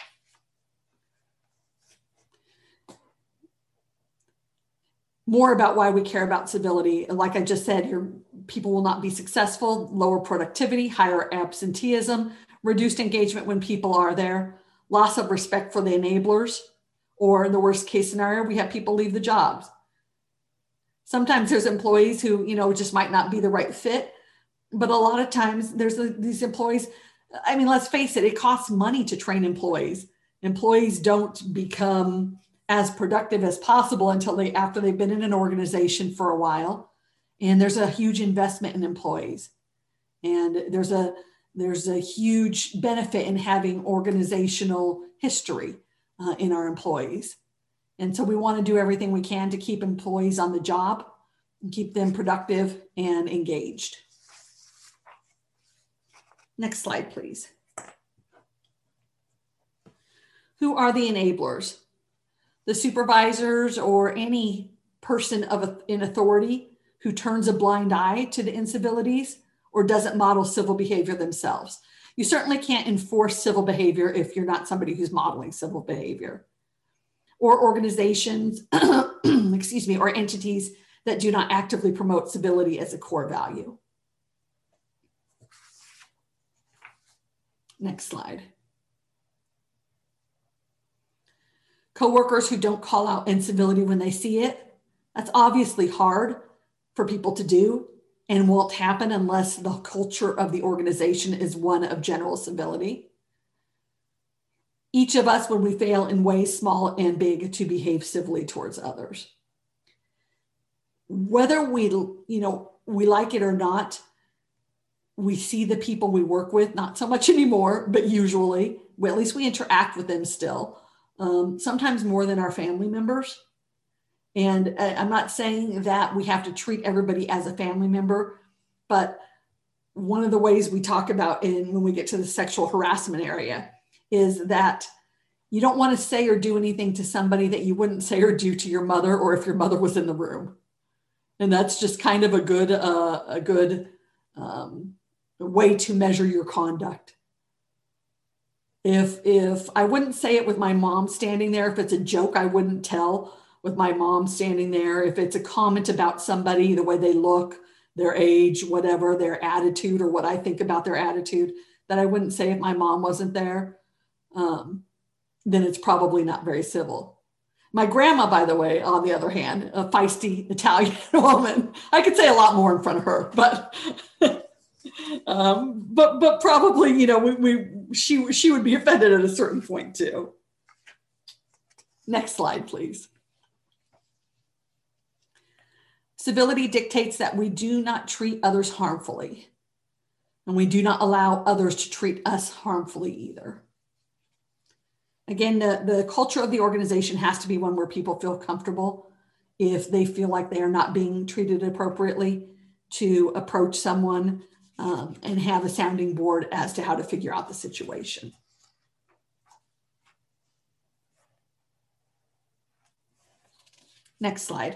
More about why we care about civility. Like I just said, your people will not be successful, lower productivity, higher absenteeism, reduced engagement when people are there, loss of respect for the enablers, or in the worst case scenario, we have people leave the jobs. Sometimes there's employees who, you know, just might not be the right fit, but a lot of times there's a, these employees, I mean, let's face it, it costs money to train employees. Employees don't become as productive as possible until they, after they've been in an organization for a while. And there's a huge investment in employees. And there's a, there's a huge benefit in having organizational history uh, in our employees. And so we want to do everything we can to keep employees on the job and keep them productive and engaged. Next slide, please. Who are the enablers? The supervisors or any person of in authority who turns a blind eye to the incivilities or doesn't model civil behavior themselves. You certainly can't enforce civil behavior if you're not somebody who's modeling civil behavior. Or organizations, excuse me, or entities that do not actively promote civility as a core value. Next slide. Coworkers who don't call out incivility when they see it. That's obviously hard for people to do and won't happen unless the culture of the organization is one of general civility. Each of us, when we fail in ways small and big, to behave civilly towards others. Whether we, you know, we like it or not, we see the people we work with, not so much anymore, but usually, well, at least we interact with them still, um, sometimes more than our family members. And I'm not saying that we have to treat everybody as a family member, but one of the ways we talk about in when we get to the sexual harassment area is that you don't want to say or do anything to somebody that you wouldn't say or do to your mother, or if your mother was in the room. And that's just kind of a good, uh, a good um, way to measure your conduct. If, if I wouldn't say it with my mom standing there, if it's a joke, I wouldn't tell with my mom standing there. If it's a comment about somebody, the way they look, their age, whatever, their attitude, or what I think about their attitude, that I wouldn't say if my mom wasn't there, um, then it's probably not very civil. My grandma, by the way, on the other hand, a feisty Italian woman, I could say a lot more in front of her, but um, but but probably, you know, we, we she she would be offended at a certain point too. Next slide, please. Civility dictates that we do not treat others harmfully, and we do not allow others to treat us harmfully either. Again, the, the culture of the organization has to be one where people feel comfortable if they feel like they are not being treated appropriately to approach someone um, and have a sounding board as to how to figure out the situation. Next slide.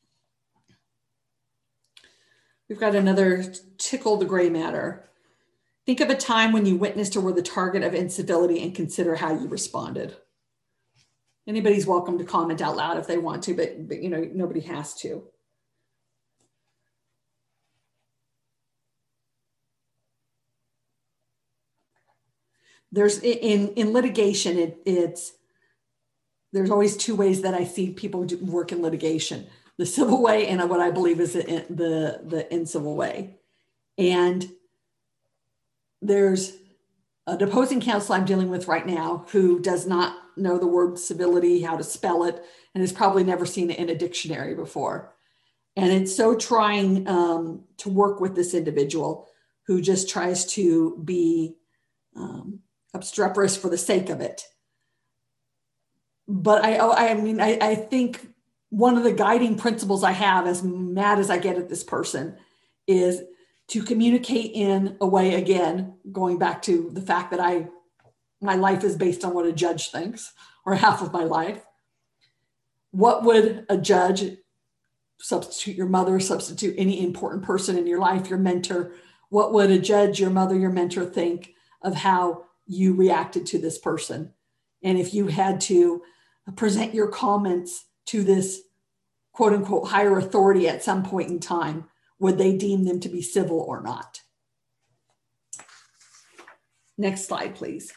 We've got another tickle the gray matter. Think of a time when you witnessed or were the target of incivility and consider how you responded. Anybody's welcome to comment out loud if they want to, but, but you know, nobody has to. There's in, in litigation, it, it's, there's always two ways that I see people do work in litigation: the civil way and what I believe is the, the, the incivil way. And there's a deposing counsel I'm dealing with right now who does not know the word civility, how to spell it, and has probably never seen it in a dictionary before. And it's so trying um, to work with this individual who just tries to be um, obstreperous for the sake of it. But I, I mean, I, I think one of the guiding principles I have, as mad as I get at this person, is to communicate in a way, again, going back to the fact that I my life is based on what a judge thinks, or half of my life. What would a judge, substitute your mother, substitute any important person in your life, your mentor, what would a judge, your mother, your mentor think of how you reacted to this person? And if you had to present your comments to this quote unquote higher authority at some point in time, would they deem them to be civil or not? Next slide, please.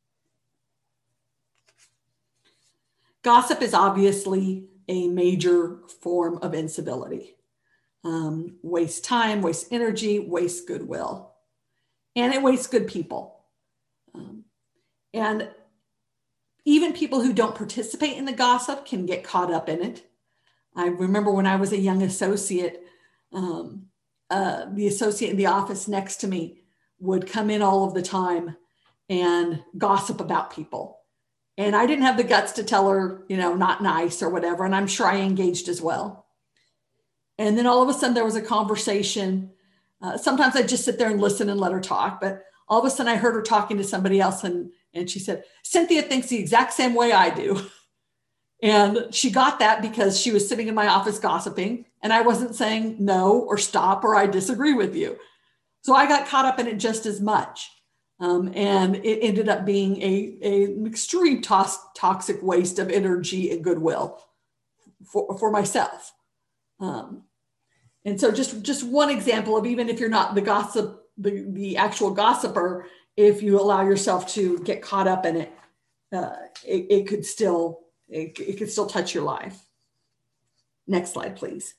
Gossip is obviously a major form of incivility. Um, waste time, waste energy, waste goodwill, and it wastes good people. Um, and even people who don't participate in the gossip can get caught up in it. I remember when I was a young associate, um, uh, the associate in the office next to me would come in all of the time and gossip about people. And I didn't have the guts to tell her, you know, not nice or whatever. And I'm sure I engaged as well. And then all of a sudden there was a conversation. Uh, sometimes I'd just sit there and listen and let her talk. But all of a sudden I heard her talking to somebody else. And, and she said, Cynthia thinks the exact same way I do. And she got that because she was sitting in my office gossiping. And I wasn't saying no or stop or I disagree with you. So I got caught up in it just as much. Um, and it ended up being a, a, an extreme tos- toxic waste of energy and goodwill for, for myself. Um, and so just, just one example of, even if you're not the gossip, the, the actual gossiper, if you allow yourself to get caught up in it, uh, it, it could still, it, it could still touch your life. Next slide, please.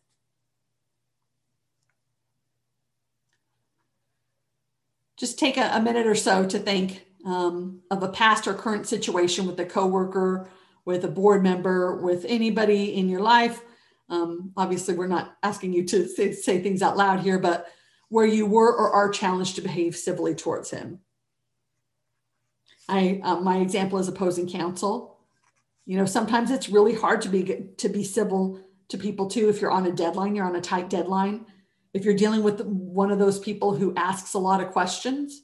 Just take a, a minute or so to think um, of a past or current situation with a coworker, with a board member, with anybody in your life. Um, obviously, we're not asking you to say, say things out loud here, but where you were or are challenged to behave civilly towards him. I, uh, my example is opposing counsel. You know, sometimes it's really hard to be to be civil to people too. If you're on a deadline, you're on a tight deadline. If you're dealing with one of those people who asks a lot of questions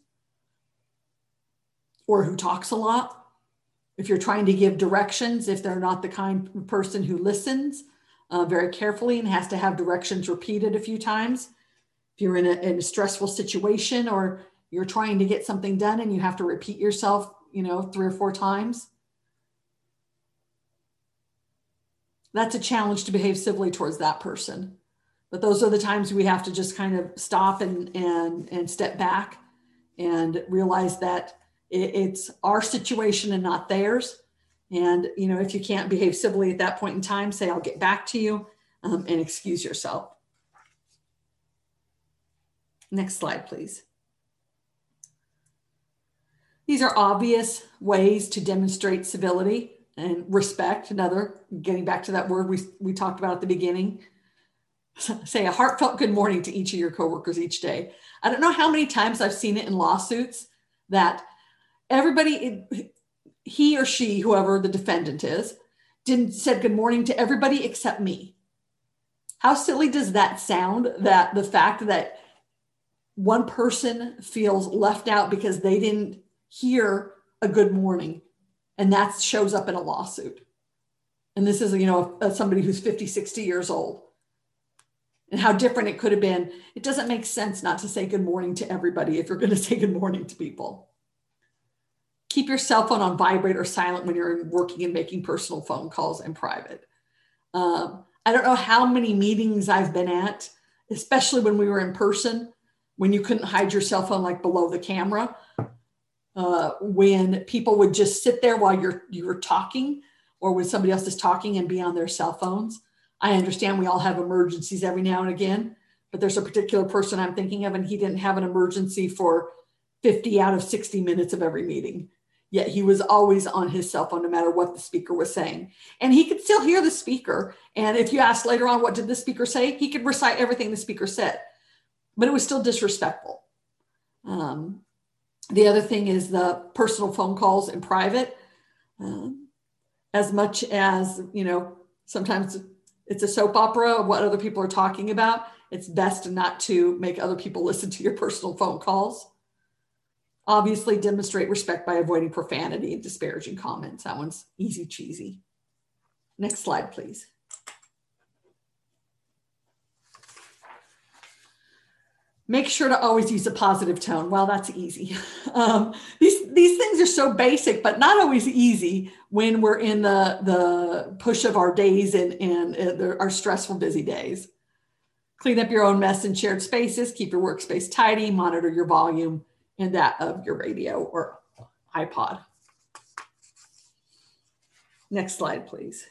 or who talks a lot, if you're trying to give directions, if they're not the kind of person who listens uh, very carefully and has to have directions repeated a few times, if you're in a, in a stressful situation or you're trying to get something done and you have to repeat yourself, you know, three or four times, that's a challenge to behave civilly towards that person. But those are the times we have to just kind of stop and and and step back and realize that it, it's our situation and not theirs. And, you know, if you can't behave civilly at that point in time, say, I'll get back to you, um, and excuse yourself. Next slide, please. These are obvious ways to demonstrate civility and respect. Another, getting back to that word we, we talked about at the beginning. Say a heartfelt good morning to each of your coworkers each day. I don't know how many times I've seen it in lawsuits that everybody, he or she, whoever the defendant is, didn't said good morning to everybody except me. How silly does that sound, that the fact that one person feels left out because they didn't hear a good morning, and that shows up in a lawsuit. And this is, you know, somebody who's fifty, sixty years old. And how different it could have been. It doesn't make sense not to say good morning to everybody if you're going to say good morning to people. Keep your cell phone on vibrate or silent when you're working and making personal phone calls in private. Um, I don't know how many meetings I've been at, especially when we were in person, when you couldn't hide your cell phone like below the camera, uh, when people would just sit there while you're you were talking, or when somebody else is talking and be on their cell phones. I understand we all have emergencies every now and again, but there's a particular person I'm thinking of, and he didn't have an emergency for fifty out of sixty minutes of every meeting. Yet he was always on his cell phone, no matter what the speaker was saying. And he could still hear the speaker. And if you asked later on, what did the speaker say? He could recite everything the speaker said, but it was still disrespectful. Um, the other thing is the personal phone calls in private. Um, as much as, you know, sometimes it's a soap opera of what other people are talking about, it's best not to make other people listen to your personal phone calls. Obviously, demonstrate respect by avoiding profanity and disparaging comments. That one's easy cheesy. Next slide, please. Make sure to always use a positive tone. Well, that's easy. Um, these, these things are so basic, but not always easy when we're in the, the push of our days and, and uh, our stressful, busy days. Clean up your own mess in shared spaces. Keep your workspace tidy. Monitor your volume and that of your radio or iPod. Next slide, please.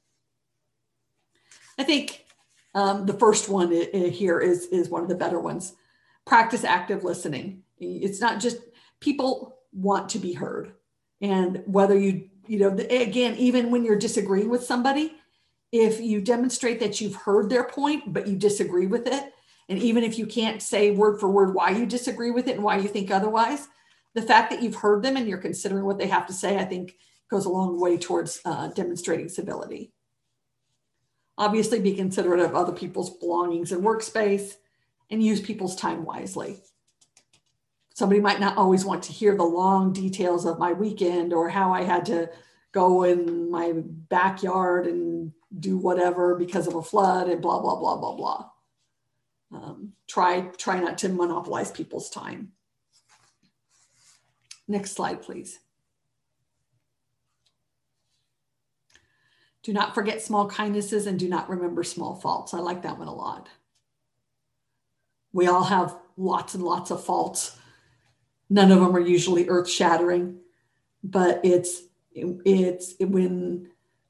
I think um, the first one here is, is one of the better ones. Practice active listening. It's not just people want to be heard. And whether you, you know, again, even when you're disagreeing with somebody, if you demonstrate that you've heard their point, but you disagree with it, and even if you can't say word for word why you disagree with it and why you think otherwise, the fact that you've heard them and you're considering what they have to say, I think goes a long way towards uh, demonstrating civility. Obviously, be considerate of other people's belongings and workspace and use people's time wisely. Somebody might not always want to hear the long details of my weekend or how I had to go in my backyard and do whatever because of a flood and blah, blah, blah, blah, blah. Um, try, try not to monopolize people's time. Next slide, please. Do not forget small kindnesses and do not remember small faults. I like that one a lot. We all have lots and lots of faults. None of them are usually earth-shattering, but it's, it's when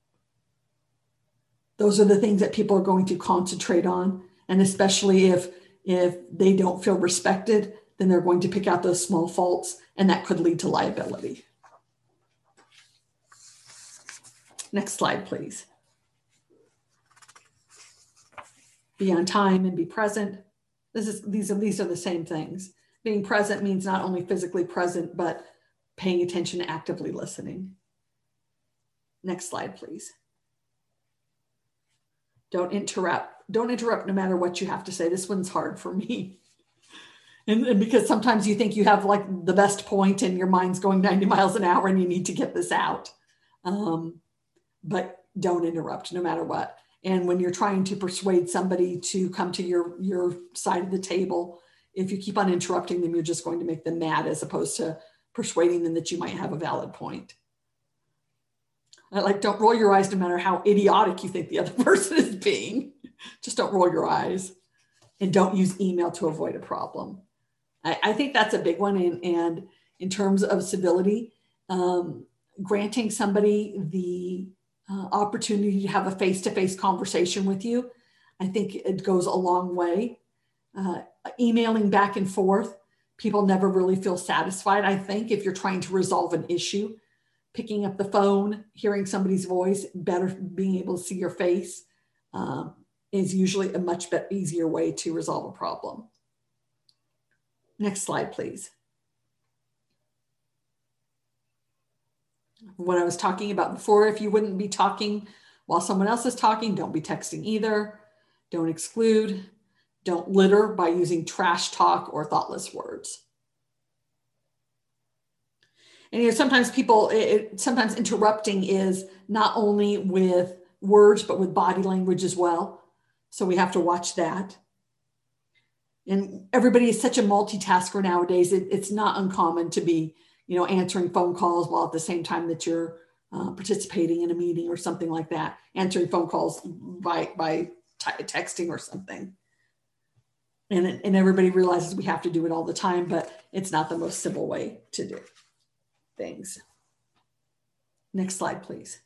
those are the things that people are going to concentrate on. And especially if, if they don't feel respected, then they're going to pick out those small faults, and that could lead to liability. Next slide, please. Be on time and be present. This is, these are, these are the same things. Being present means not only physically present, but paying attention and actively listening. Next slide, please. Don't interrupt. Don't interrupt no matter what you have to say. This one's hard for me. And, and because sometimes you think you have like the best point and your mind's going ninety miles an hour and you need to get this out. Um, but don't interrupt no matter what. And when you're trying to persuade somebody to come to your, your side of the table, if you keep on interrupting them, you're just going to make them mad as opposed to persuading them that you might have a valid point. I like, don't roll your eyes no matter how idiotic you think the other person is being. Just don't roll your eyes. And don't use email to avoid a problem. I, I think that's a big one. And, and in terms of civility, um, granting somebody the uh, opportunity to have a face-to-face conversation with you, I think it goes a long way. Uh, emailing back and forth, people never really feel satisfied, I think, if you're trying to resolve an issue. Picking up the phone, hearing somebody's voice, better being able to see your face um, is usually a much better, easier way to resolve a problem. Next slide, please. What I was talking about before, if you wouldn't be talking while someone else is talking, don't be texting either. Don't exclude. Don't litter by using trash talk or thoughtless words. And you know, sometimes people, it, sometimes interrupting is not only with words, but with body language as well. So we have to watch that. And everybody is such a multitasker nowadays. It, it's not uncommon to be, you know, answering phone calls while at the same time that you're uh, participating in a meeting or something like that. Answering phone calls by, by t- texting or something. And, and everybody realizes we have to do it all the time, but it's not the most civil way to do things. Next slide, please.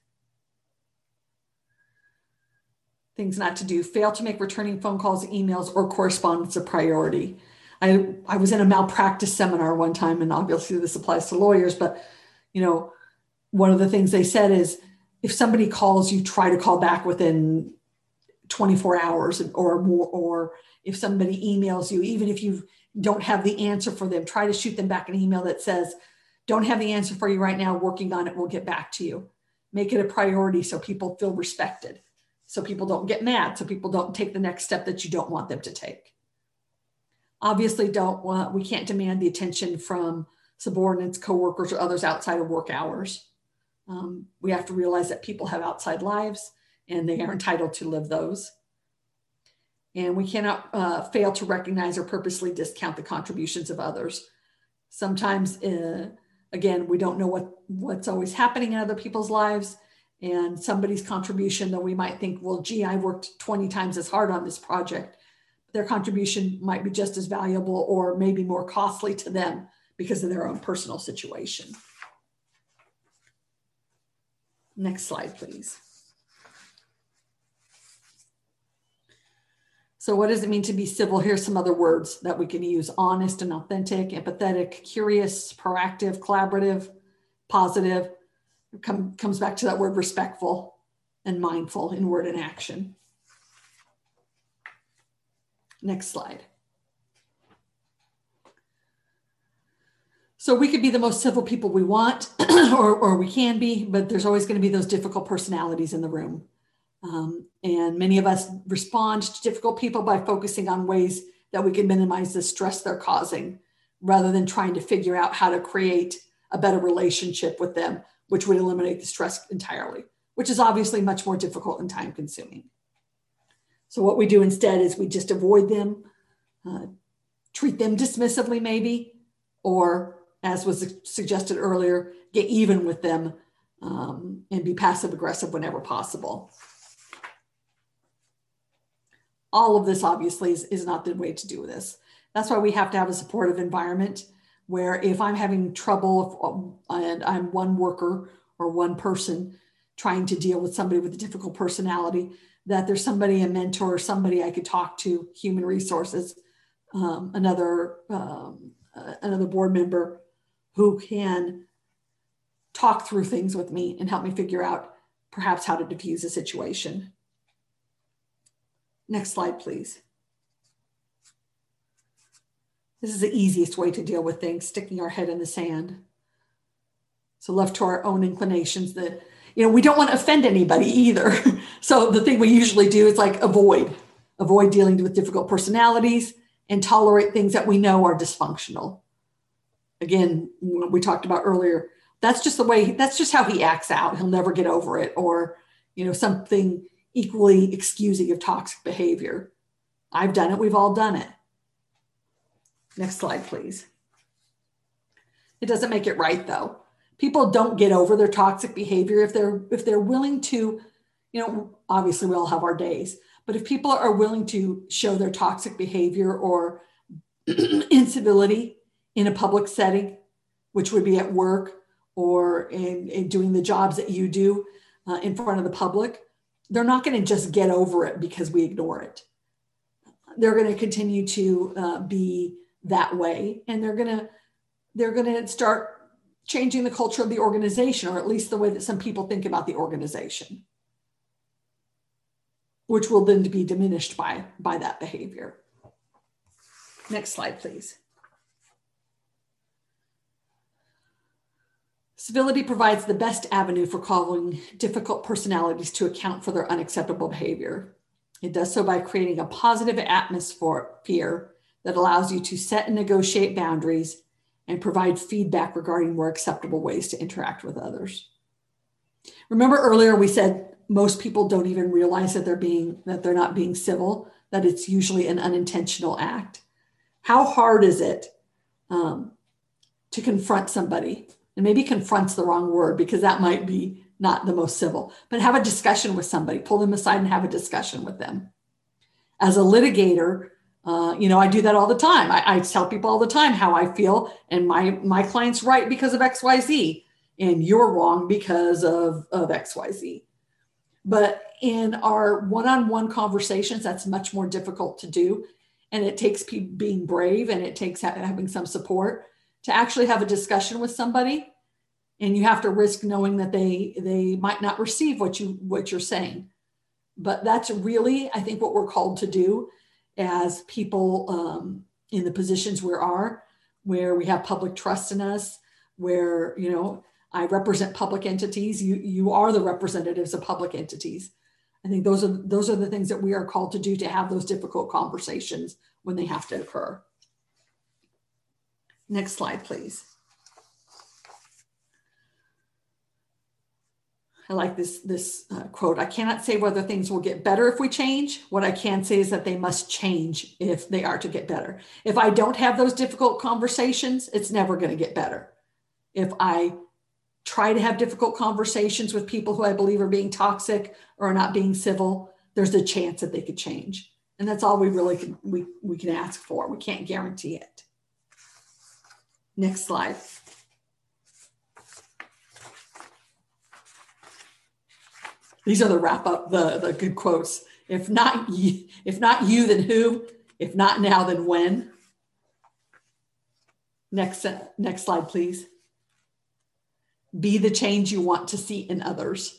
Things not to do. Fail to make returning phone calls, emails, or correspondence a priority. I, I was in a malpractice seminar one time, and obviously this applies to lawyers, but you know, one of the things they said is if somebody calls you, try to call back within twenty-four hours or more, or if somebody emails you, even if you don't have the answer for them, try to shoot them back an email that says, don't have the answer for you right now, working on it, we'll get back to you. Make it a priority so people feel respected, so people don't get mad, so people don't take the next step that you don't want them to take. Obviously, don't want, we can't demand the attention from subordinates, coworkers, or others outside of work hours. Um, we have to realize that people have outside lives and they are entitled to live those. And we cannot uh, fail to recognize or purposely discount the contributions of others. Sometimes, uh, again, we don't know what, what's always happening in other people's lives, and somebody's contribution, though we might think, well, gee, I worked twenty times as hard on this project, their contribution might be just as valuable or maybe more costly to them because of their own personal situation. Next slide, please. So what does it mean to be civil? Here's some other words that we can use: honest and authentic, empathetic, curious, proactive, collaborative, positive. It come, comes back to that word respectful and mindful in word and action. Next slide. So we could be the most civil people we want, or, or we can be, but there's always going to be those difficult personalities in the room. Um, and many of us respond to difficult people by focusing on ways that we can minimize the stress they're causing, rather than trying to figure out how to create a better relationship with them, which would eliminate the stress entirely, which is obviously much more difficult and time consuming. So what we do instead is we just avoid them, uh, treat them dismissively maybe, or as was suggested earlier, get even with them um, and be passive aggressive whenever possible. All of this obviously is, is not the way to do this. That's why we have to have a supportive environment where if I'm having trouble if, and I'm one worker or one person trying to deal with somebody with a difficult personality, that there's somebody, a mentor, somebody I could talk to, human resources, um, another, um, uh, another board member who can talk through things with me and help me figure out perhaps how to diffuse a situation. Next slide, please. This is the easiest way to deal with things, sticking our head in the sand. So left to our own inclinations, that, you know, we don't want to offend anybody either. So the thing we usually do is like avoid, avoid dealing with difficult personalities and tolerate things that we know are dysfunctional. Again, what we talked about earlier, that's just the way, that's just how he acts out. He'll never get over it, or, you know, something equally excusing of toxic behavior. I've done it. We've all done it. Next slide, please. It doesn't make it right, though. People don't get over their toxic behavior if they're if they're willing to, you know, obviously we all have our days, but if people are willing to show their toxic behavior or incivility in a public setting, which would be at work or in, in doing the jobs that you do uh, in front of the public, they're not going to just get over it because we ignore it. They're going to continue to uh, be that way, and they're going to they're going to start changing the culture of the organization, or at least the way that some people think about the organization, which will then be diminished by, by that behavior. Next slide, please. Civility provides the best avenue for calling difficult personalities to account for their unacceptable behavior. It does so by creating a positive atmosphere that allows you to set and negotiate boundaries and provide feedback regarding more acceptable ways to interact with others. Remember earlier we said most people don't even realize that they're being, that they're not being civil, that it's usually an unintentional act. How hard is it um, to confront somebody? And maybe confront's the wrong word because that might be not the most civil, but have a discussion with somebody, pull them aside and have a discussion with them. As a litigator, Uh, you know, I do that all the time. I, I tell people all the time how I feel, and my my client's right because of X Y Z, and you're wrong because of, of X Y Z. But in our one-on-one conversations, that's much more difficult to do. And it takes people being brave, and it takes ha- having some support to actually have a discussion with somebody. And you have to risk knowing that they they might not receive what you what you're saying. But that's really, I think, what we're called to do as people um, in the positions we are, where we have public trust in us, where, you know, I represent public entities. You you are the representatives of public entities. I think those are those are the things that we are called to do, to have those difficult conversations when they have to occur. Next slide, please. I like this, this uh, quote. I cannot say whether things will get better if we change. What I can say is that they must change if they are to get better. If I don't have those difficult conversations, it's never going to get better. If I try to have difficult conversations with people who I believe are being toxic or are not being civil, there's a chance that they could change. And that's all we really can, we, we can ask for. We can't guarantee it. Next slide. These are the wrap up, the, the good quotes. If not, you, if not you, then who? If not now, then when? Next, next slide, please. Be the change you want to see in others.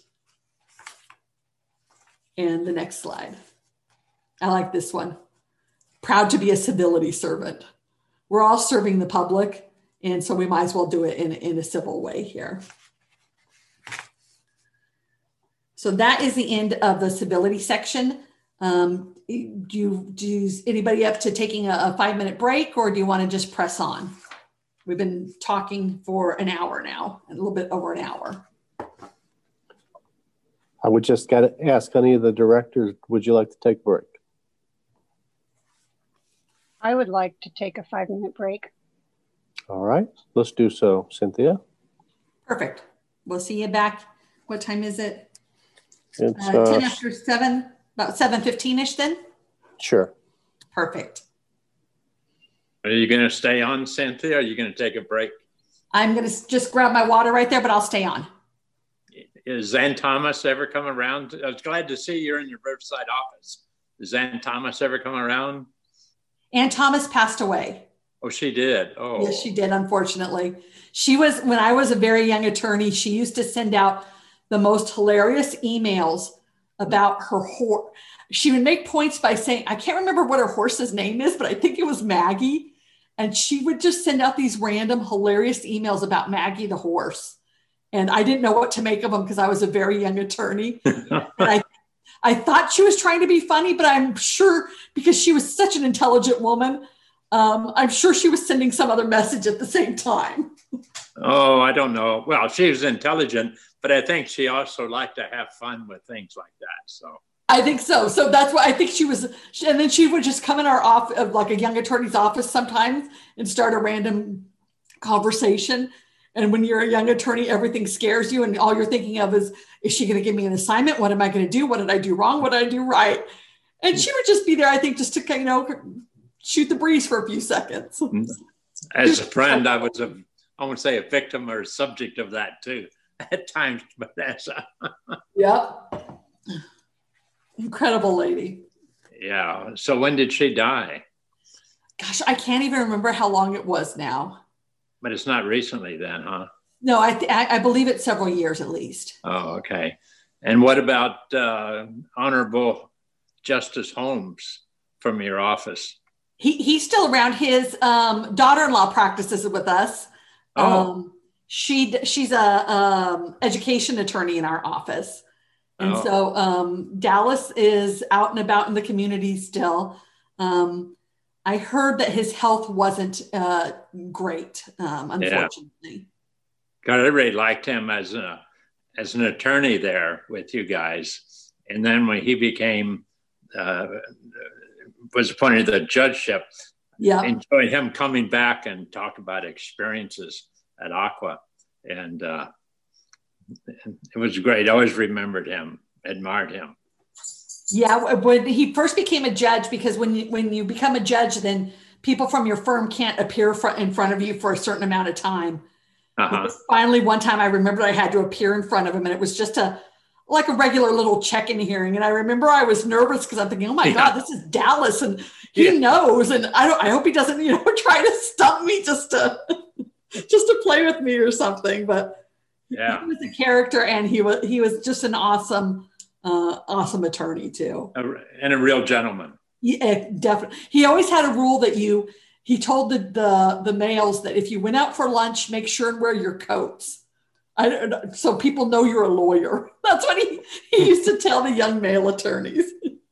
And the next slide. I like this one. Proud to be a civility servant. We're all serving the public, and so we might as well do it in, in a civil way here. So that is the end of the civility section. Um, do you, do you, anybody up to taking a, a five minute break, or do you want to just press on? We've been talking for an hour now, a little bit over an hour. I would just got to ask any of the directors, would you like to take a break? I would like to take a five minute break. All right, let's do so. Cynthia? Perfect. We'll see you back. What time is it? It's uh, ten uh, after seven, about seven fifteen-ish then? Sure. Perfect. Are you going to stay on, Cynthia? Or are you going to take a break? I'm going to just grab my water right there, but I'll stay on. Is Zan Thomas ever come around? I was glad to see you're in your Riverside office. Is Zan Thomas ever come around? Ann Thomas passed away. Oh, she did. Oh, yes, she did. Unfortunately, she was, when I was a very young attorney, she used to send out the most hilarious emails about her horse. She would make points by saying, I can't remember what her horse's name is, but I think it was Maggie. And she would just send out these random hilarious emails about Maggie the horse. And I didn't know what to make of them because I was a very young attorney. And I, I thought she was trying to be funny, but I'm sure because she was such an intelligent woman, um, I'm sure she was sending some other message at the same time. Oh, I don't know. Well, she was intelligent, but I think she also liked to have fun with things like that. So I think so. So that's why I think she was. And then she would just come in our office, like a young attorney's office sometimes, and start a random conversation. And when you're a young attorney, everything scares you. And all you're thinking of is, is she going to give me an assignment? What am I going to do? What did I do wrong? What did I do right? And she would just be there, I think, just to, you know, shoot the breeze for a few seconds. As a friend, I was a, I won't say a victim or a subject of that too at times, but that's a yep. Incredible lady. Yeah. So when did she die? Gosh, I can't even remember how long it was now. But it's not recently then, huh? No, I, th- I believe it's several years at least. Oh, okay. And what about uh, Honorable Justice Holmes from your office? He He's still around. His um, daughter-in-law practices with us. Oh. Um, she She's a um, education attorney in our office. And oh. so um, Dallas is out and about in the community still. Um, I heard that his health wasn't uh, great, um, unfortunately. Yeah. God, I really liked him as a as an attorney there with you guys. And then when he became, uh, was appointed to the judgeship, yeah, enjoyed him coming back and talk about experiences at Aqua. And uh, it was great. I always remembered him, admired him. Yeah, when he first became a judge, because when you, when you become a judge, then people from your firm can't appear in front of you for a certain amount of time. Uh-huh. Finally, one time I remembered I had to appear in front of him, and it was just a like a regular little check-in hearing. And I remember I was nervous because I'm thinking, oh my yeah. God, this is Dallas, and he yeah. knows, and I don't. I hope he doesn't, you know, try to stump me just to just to play with me or something. But yeah, he was a character, and he was he was just an awesome. Uh, awesome attorney too. And a real gentleman. Yeah, definitely. He always had a rule that you, he told the, the, the males that if you went out for lunch, make sure and wear your coats. I, so people know you're a lawyer. That's what he, he used to tell the young male attorneys.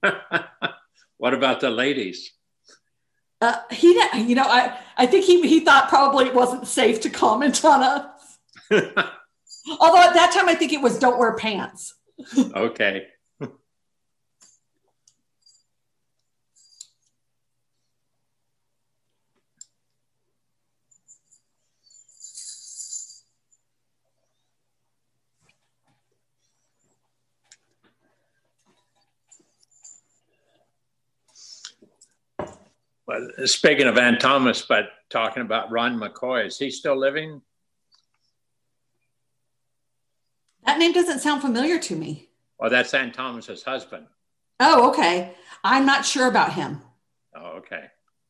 What about the ladies? Uh, he, you know, I, I think he, he thought probably it wasn't safe to comment on us. Although at that time, I think it was don't wear pants. Okay. Well, speaking of Ann Thomas, but talking about Ron McCoy, is he still living? That name doesn't sound familiar to me. Well, that's Ann Thomas's husband. Oh, okay. I'm not sure about him. Oh, okay.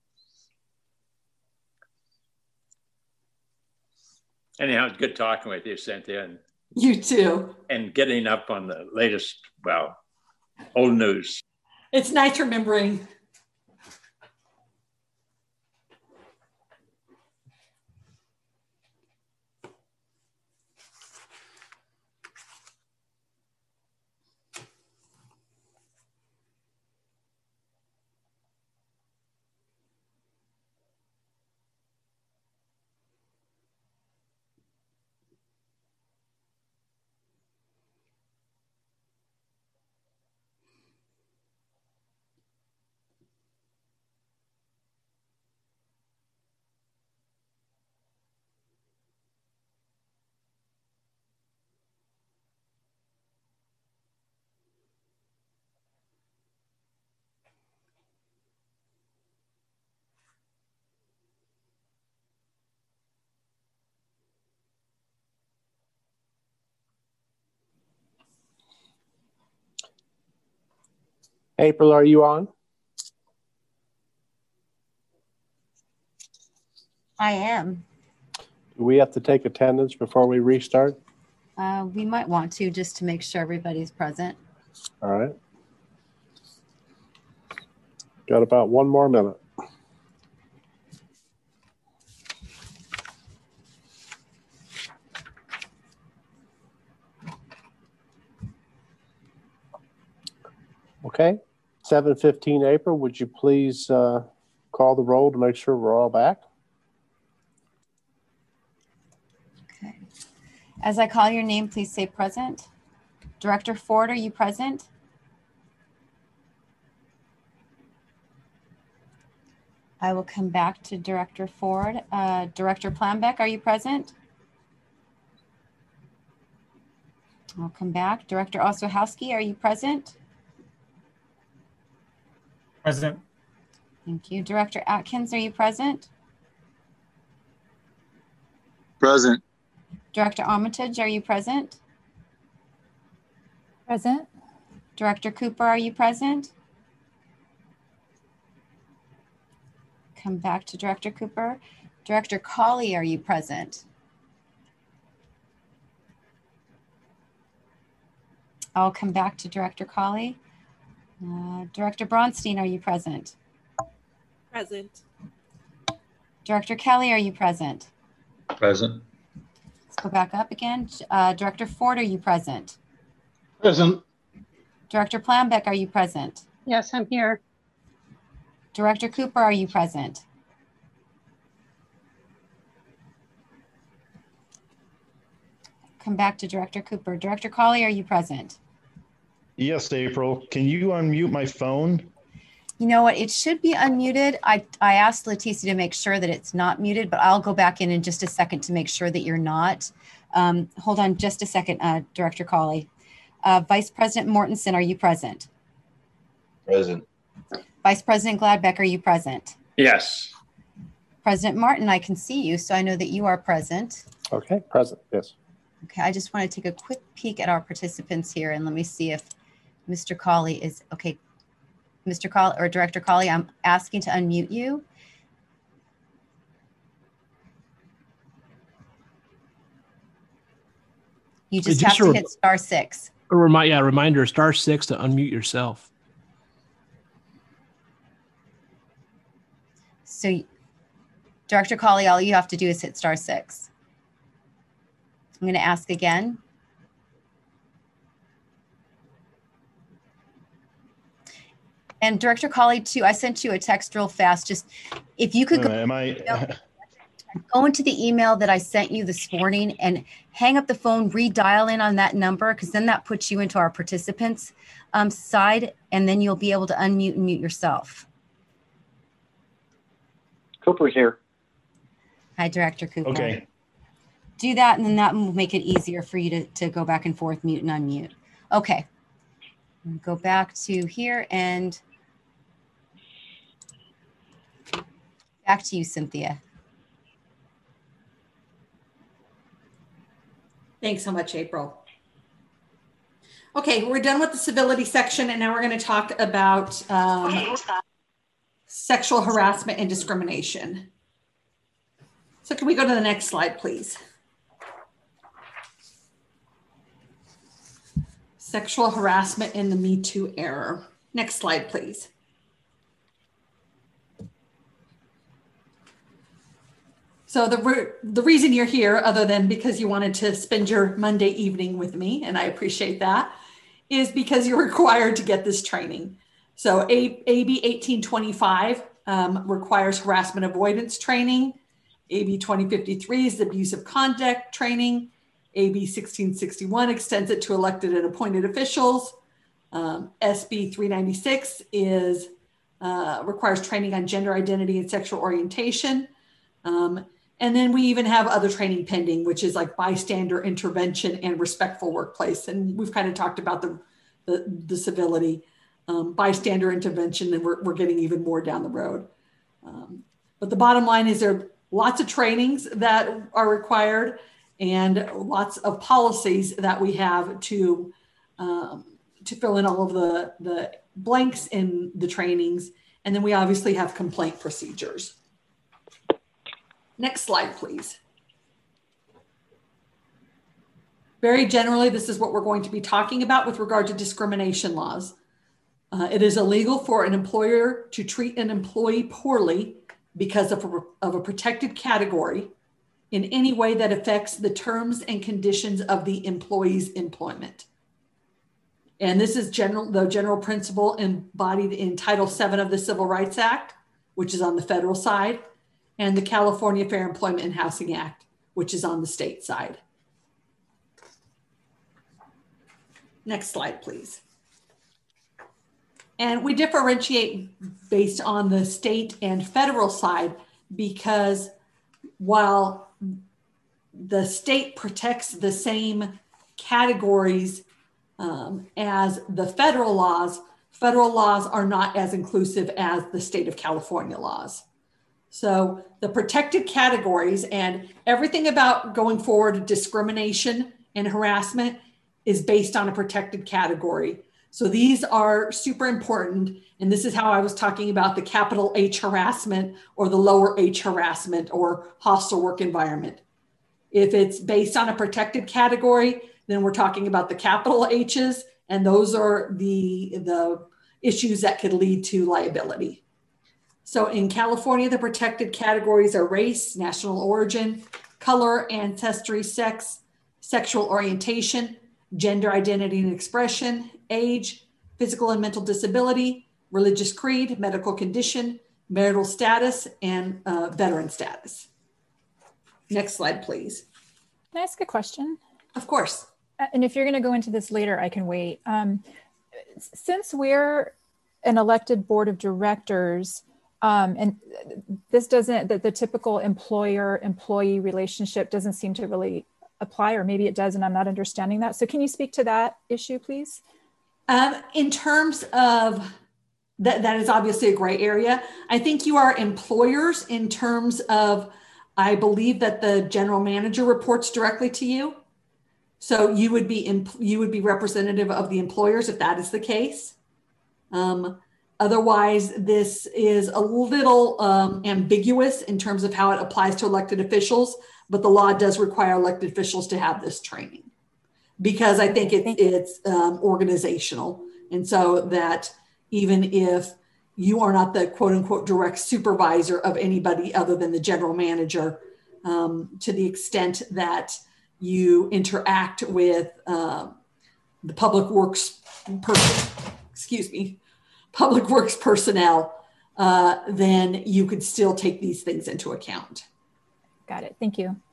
Anyhow, it's good talking with you, Cynthia. And, you too. And getting up on the latest, well, old news. It's nice remembering. April, are you on? I am. Do we have to take attendance before we restart? Uh, we might want to just to make sure everybody's present. All right. Got about one more minute. Okay, seven fifteen, April, would you please uh, call the roll to make sure we're all back? Okay. As I call your name, please say present. Director Ford, are you present? I will come back to Director Ford. Uh, Director Plambeck, are you present? I'll come back. Director Ostrowski, are you present? Present. Thank you. Director Atkins, are you present? Present. Director Armitage, are you present? Present. Director Cooper, are you present? Come back to Director Cooper. Director Colley, are you present? I'll come back to Director Colley. Uh, Director Bronstein, are you present? Present. Director Kelly, are you present? Present. Let's go back up again. Uh, Director Ford, are you present? Present. Director Plambeck, are you present? Yes, I'm here. Director Cooper, are you present? Come back to Director Cooper. Director Colley, are you present? Yes, April. Can you unmute my phone? You know what? It should be unmuted. I, I asked Leticia to make sure that it's not muted, but I'll go back in in just a second to make sure that you're not. Um, hold on just a second, uh, Director Colley. Uh, Vice President Mortensen, are you present? Present. Vice President Gladbeck, are you present? Yes. President Martin, I can see you, so I know that you are present. Okay, present, yes. Okay, I just want to take a quick peek at our participants here and let me see if Mister Colley is, okay. Mister Colley or Director Colley, I'm asking to unmute you. You just, just have to hit star six. A remind, yeah, reminder, star six to unmute yourself. So Director Colley, all you have to do is hit star six. I'm going to ask again. And Director Colley, too, I sent you a text real fast. Just if you could go. Uh, am I? Go into the email that I sent you this morning and hang up the phone, redial in on that number, because then that puts you into our participants um, side, and then you'll be able to unmute and mute yourself. Cooper's here. Hi, Director Cooper. Okay. Do that, and then that will make it easier for you to, to go back and forth, mute and unmute. Okay. Go back to here and back to you, Cynthia. Thanks so much, April. Okay, we're done with the civility section, and now we're going to talk about um, sexual harassment and discrimination. So can we go to the next slide, please? Sexual harassment in the Me Too era. Next slide, please. So the, re the reason you're here, other than because you wanted to spend your Monday evening with me, and I appreciate that, is because you're required to get this training. So A B eighteen twenty-five um, requires harassment avoidance training. A B twenty fifty-three is abusive conduct training. A B sixteen sixty-one extends it to elected and appointed officials. Um, S B three ninety-six is uh, requires training on gender identity and sexual orientation. Um, And then we even have other training pending, which is like bystander intervention and respectful workplace. And we've kind of talked about the, the, the civility, um, bystander intervention, and we're, we're getting even more down the road. Um, but the bottom line is there are lots of trainings that are required and lots of policies that we have to, um, to fill in all of the, the blanks in the trainings. And then we obviously have complaint procedures. Next slide, please. Very generally, this is what we're going to be talking about with regard to discrimination laws. Uh, it is illegal for an employer to treat an employee poorly because of a, of a protected category in any way that affects the terms and conditions of the employee's employment. And this is general, the general principle embodied in Title seven of the Civil Rights Act, which is on the federal side, and the California Fair Employment and Housing Act, which is on the state side. Next slide, please. And we differentiate based on the state and federal side because while the state protects the same categories um, as the federal laws, federal laws are not as inclusive as the state of California laws. So the protected categories and everything about going forward, discrimination and harassment is based on a protected category. So these are super important. And this is how I was talking about the capital H harassment or the lower H harassment or hostile work environment. If it's based on a protected category, then we're talking about the capital H's, and those are the, the issues that could lead to liability. So in California, the protected categories are race, national origin, color, ancestry, sex, sexual orientation, gender identity and expression, age, physical and mental disability, religious creed, medical condition, marital status, and uh, veteran status. Next slide, please. Can I ask a question? Of course. And if you're going to go into this later, I can wait. Um, since we're an elected board of directors, Um, and this doesn't, the, the typical employer-employee relationship doesn't seem to really apply, or maybe it does and I'm not understanding that. So can you speak to that issue, please? Um, in terms of, that, that is obviously a gray area. I think you are employers in terms of, I believe that the general manager reports directly to you. So you would be, you would be representative of the employers if that is the case. Um, Otherwise, this is a little um, ambiguous in terms of how it applies to elected officials, but the law does require elected officials to have this training because I think it, it's um, organizational. And so that even if you are not the quote unquote direct supervisor of anybody other than the general manager, um, to the extent that you interact with uh, the public works person, excuse me, public works personnel, uh, then you could still take these things into account. Got it. Thank you.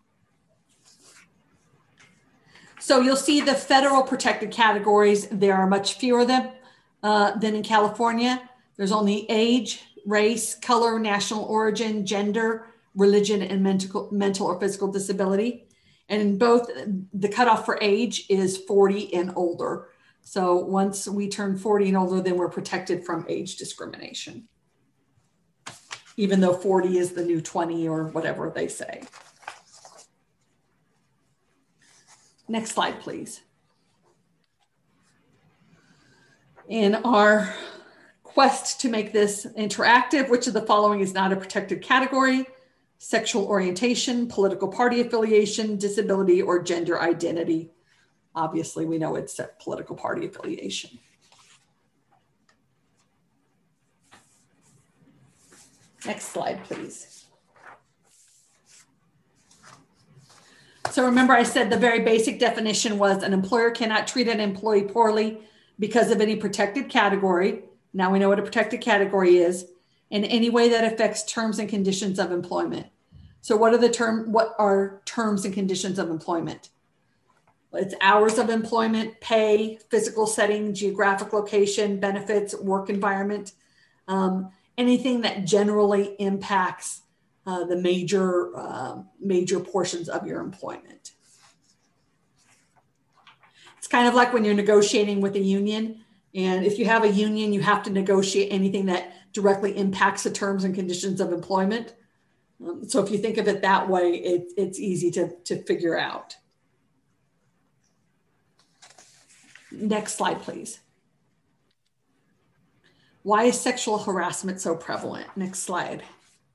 So you'll see the federal protected categories. There are much fewer of them uh, than in California. There's only age, race, color, national origin, gender, religion, and mental, mental or physical disability. And in both, the cutoff for age is forty and older. So once we turn forty and older, then we're protected from age discrimination, even though forty is the new twenty or whatever they say. Next slide, please. In our quest to make this interactive, which of the following is not a protected category? Sexual orientation, political party affiliation, disability, or gender identity. Obviously, we know it's a political party affiliation. Next slide, please. So remember, I said the very basic definition was an employer cannot treat an employee poorly because of any protected category. Now we know what a protected category is, in any way that affects terms and conditions of employment. So what are the term, what are terms and conditions of employment? It's hours of employment, pay, physical setting, geographic location, benefits, work environment, um, anything that generally impacts uh, the major, uh, major portions of your employment. It's kind of like when you're negotiating with a union. And if you have a union, you have to negotiate anything that directly impacts the terms and conditions of employment. Um, so if you think of it that way, it, it's easy to, to figure out. Next slide, please. Why is sexual harassment so prevalent? Next slide.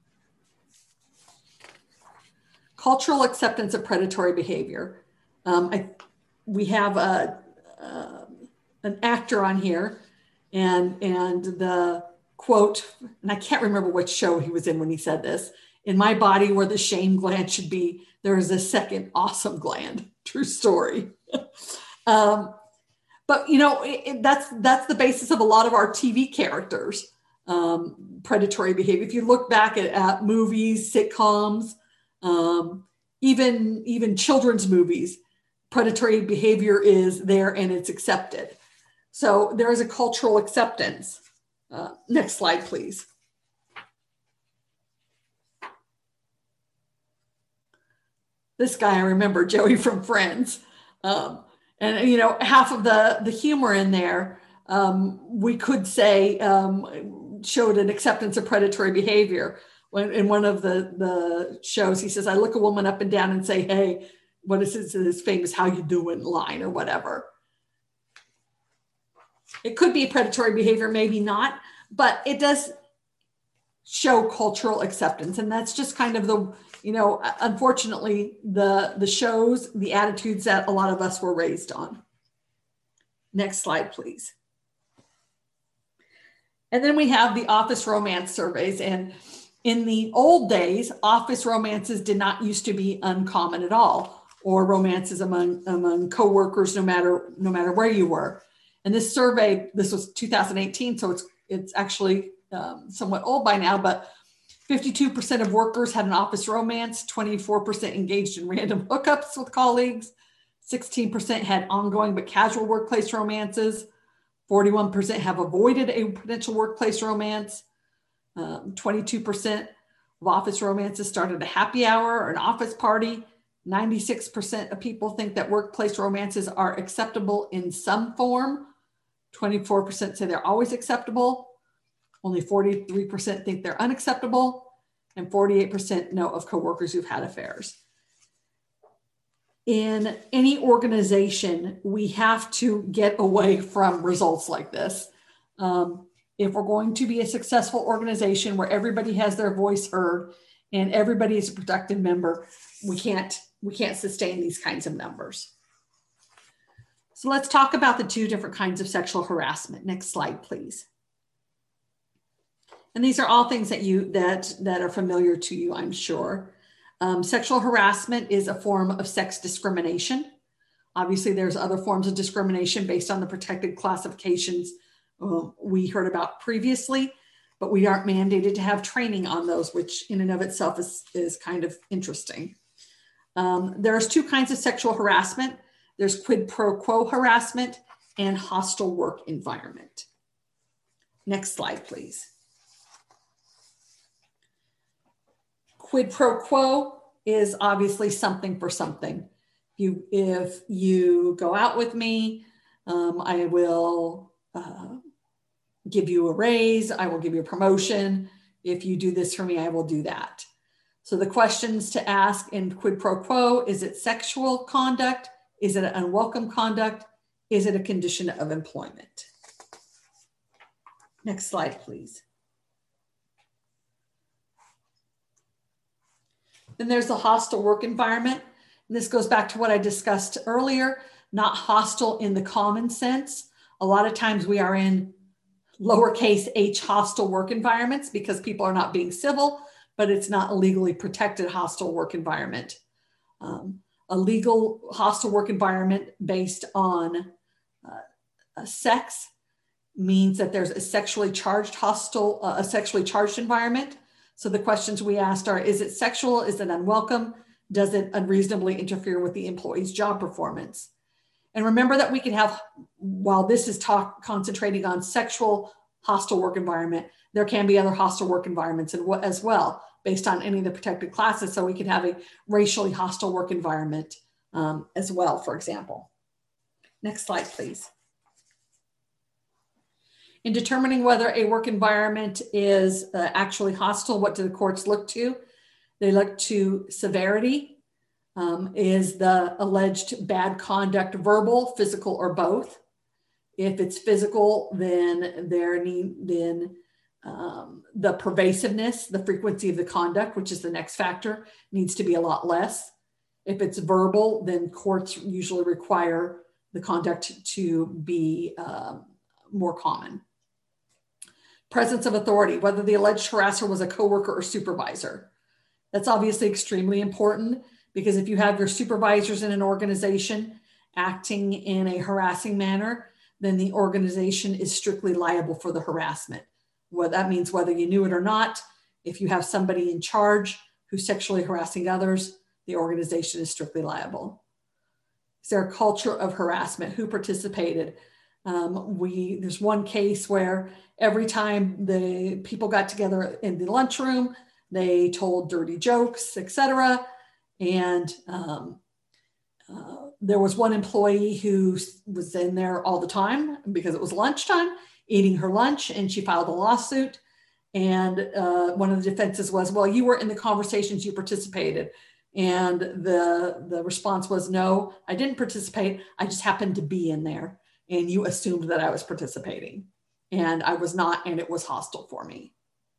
Cultural acceptance of predatory behavior. Um, I, we have a, uh, an actor on here, and, and the quote, and I can't remember which show he was in when he said this, "In my body where the shame gland should be, there is a second awesome gland." True story. um, but, you know, it, it, that's, that's the basis of a lot of our T V characters, um, predatory behavior. If you look back at, at movies, sitcoms, um, even, even children's movies, predatory behavior is there and it's accepted. So there is a cultural acceptance. Uh, next slide, please. This guy, I remember, Joey from Friends. Um, and, you know, half of the, the humor in there, um, we could say um, showed an acceptance of predatory behavior. When in one of the, the shows, he says, "I look a woman up and down and say, hey," what is his, his famous "how you doing" line or whatever. It could be predatory behavior, maybe not, but it does show cultural acceptance. And that's just kind of the, you know, unfortunately, the, the shows, the attitudes that a lot of us were raised on. Next slide, please. And then we have the office romance surveys. And in the old days, office romances did not used to be uncommon at all, or romances among, among coworkers, no matter, no matter where you were. And this survey, this was two thousand eighteen, so it's, it's actually um, somewhat old by now, but fifty-two percent of workers had an office romance, twenty-four percent engaged in random hookups with colleagues, sixteen percent had ongoing but casual workplace romances, forty-one percent have avoided a potential workplace romance, um, twenty-two percent of office romances started a happy hour or an office party, ninety-six percent of people think that workplace romances are acceptable in some form, twenty-four percent say they're always acceptable, only forty-three percent think they're unacceptable, and forty-eight percent know of coworkers who've had affairs. In any organization, we have to get away from results like this. Um, if we're going to be a successful organization where everybody has their voice heard and everybody is a productive member, we can't, we can't sustain these kinds of numbers. So let's talk about the two different kinds of sexual harassment. Next slide, please. And these are all things that you that that are familiar to you, I'm sure. Um, sexual harassment is a form of sex discrimination. Obviously, there's other forms of discrimination based on the protected classifications uh, we heard about previously. but we aren't mandated to have training on those, which in and of itself is, is kind of interesting. Um, there's two kinds of sexual harassment. There's quid pro quo harassment and hostile work environment. Next slide, please. Quid pro quo is obviously something for something. You, if you go out with me, um, I will uh, give you a raise. I will give you a promotion. If you do this for me, I will do that. So the questions to ask in quid pro quo: is it sexual conduct? Is it an unwelcome conduct? Is it a condition of employment? Next slide, please. Then there's the hostile work environment. And this goes back to what I discussed earlier, not hostile in the common sense. A lot of times we are in lowercase h hostile work environments because people are not being civil, but it's not a legally protected hostile work environment. Um, a legal hostile work environment based on uh, sex means that there's a sexually charged hostile, uh, a sexually charged environment. So the questions we asked are, is it sexual? Is it unwelcome? Does it unreasonably interfere with the employee's job performance? And remember that we can have, while this is talk concentrating on sexual hostile work environment, there can be other hostile work environments as well, based on any of the protected classes. So we can have a racially hostile work environment um, as well, for example. Next slide, please. In determining whether a work environment is uh, actually hostile, what do the courts look to? They look to severity. Um, is the alleged bad conduct verbal, physical, or both? If it's physical, then there need then um, the pervasiveness, the frequency of the conduct, which is the next factor, needs to be a lot less. If it's verbal, then courts usually require the conduct to be um, more common. Presence of authority, whether the alleged harasser was a coworker or supervisor. That's obviously extremely important, because if you have your supervisors in an organization acting in a harassing manner, then the organization is strictly liable for the harassment. What that means, whether you knew it or not, if you have somebody in charge who's sexually harassing others, the organization is strictly liable. Is there a culture of harassment? Who participated? Um, we, there's one case where every time the people got together in the lunchroom, they told dirty jokes, et cetera. And um, uh, there was one employee who was in there all the time because it was lunchtime, eating her lunch, and she filed a lawsuit. And uh, one of the defenses was, well, you were in the conversations, you participated. And the, the response was, no, I didn't participate. I just happened to be in there. And you assumed that I was participating. And I was not, and it was hostile for me.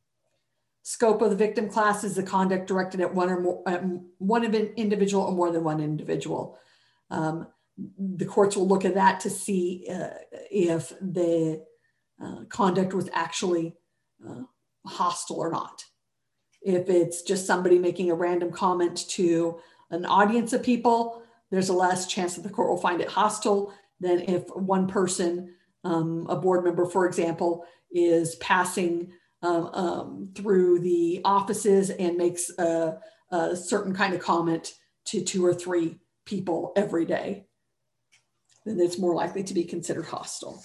Scope of the victim class is the conduct directed at one or more, um, one of an individual or more than one individual. Um, the courts will look at that to see uh, if the uh, conduct was actually uh, hostile or not. If it's just somebody making a random comment to an audience of people, there's a less chance that the court will find it hostile than if one person, um, a board member, for example, is passing um, um, through the offices and makes a, a certain kind of comment to two or three people every day, then it's more likely to be considered hostile.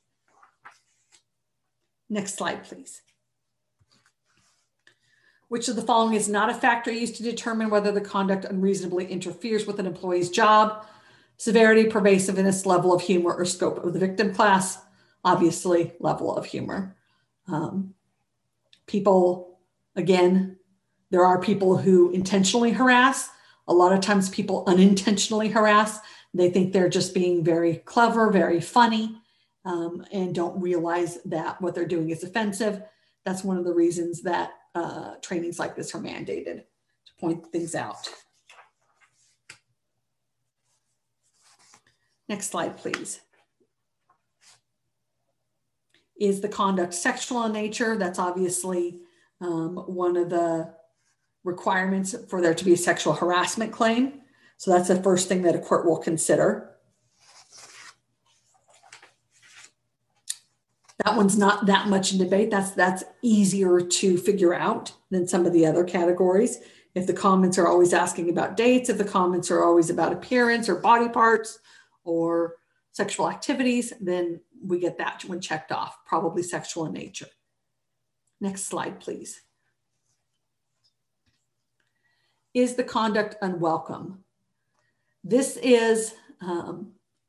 Next slide, please. Which of the following is not a factor used to determine whether the conduct unreasonably interferes with an employee's job? Severity, pervasiveness, level of humor, or scope of the victim class? Obviously, level of humor. Um, people, again, there are people who intentionally harass. A lot of times people unintentionally harass. They think they're just being very clever, very funny, um, and don't realize that what they're doing is offensive. That's one of the reasons that uh, trainings like this are mandated, to point things out. Next slide, please. Is the conduct sexual in nature? That's obviously um, one of the requirements for there to be a sexual harassment claim. So that's the first thing that a court will consider. That one's not that much in debate. That's, that's easier to figure out than some of the other categories. If the comments are always asking about dates, if the comments are always about appearance or body parts or sexual activities, then we get that one checked off, probably sexual in nature. Next slide, please. Is the conduct unwelcome? This is um,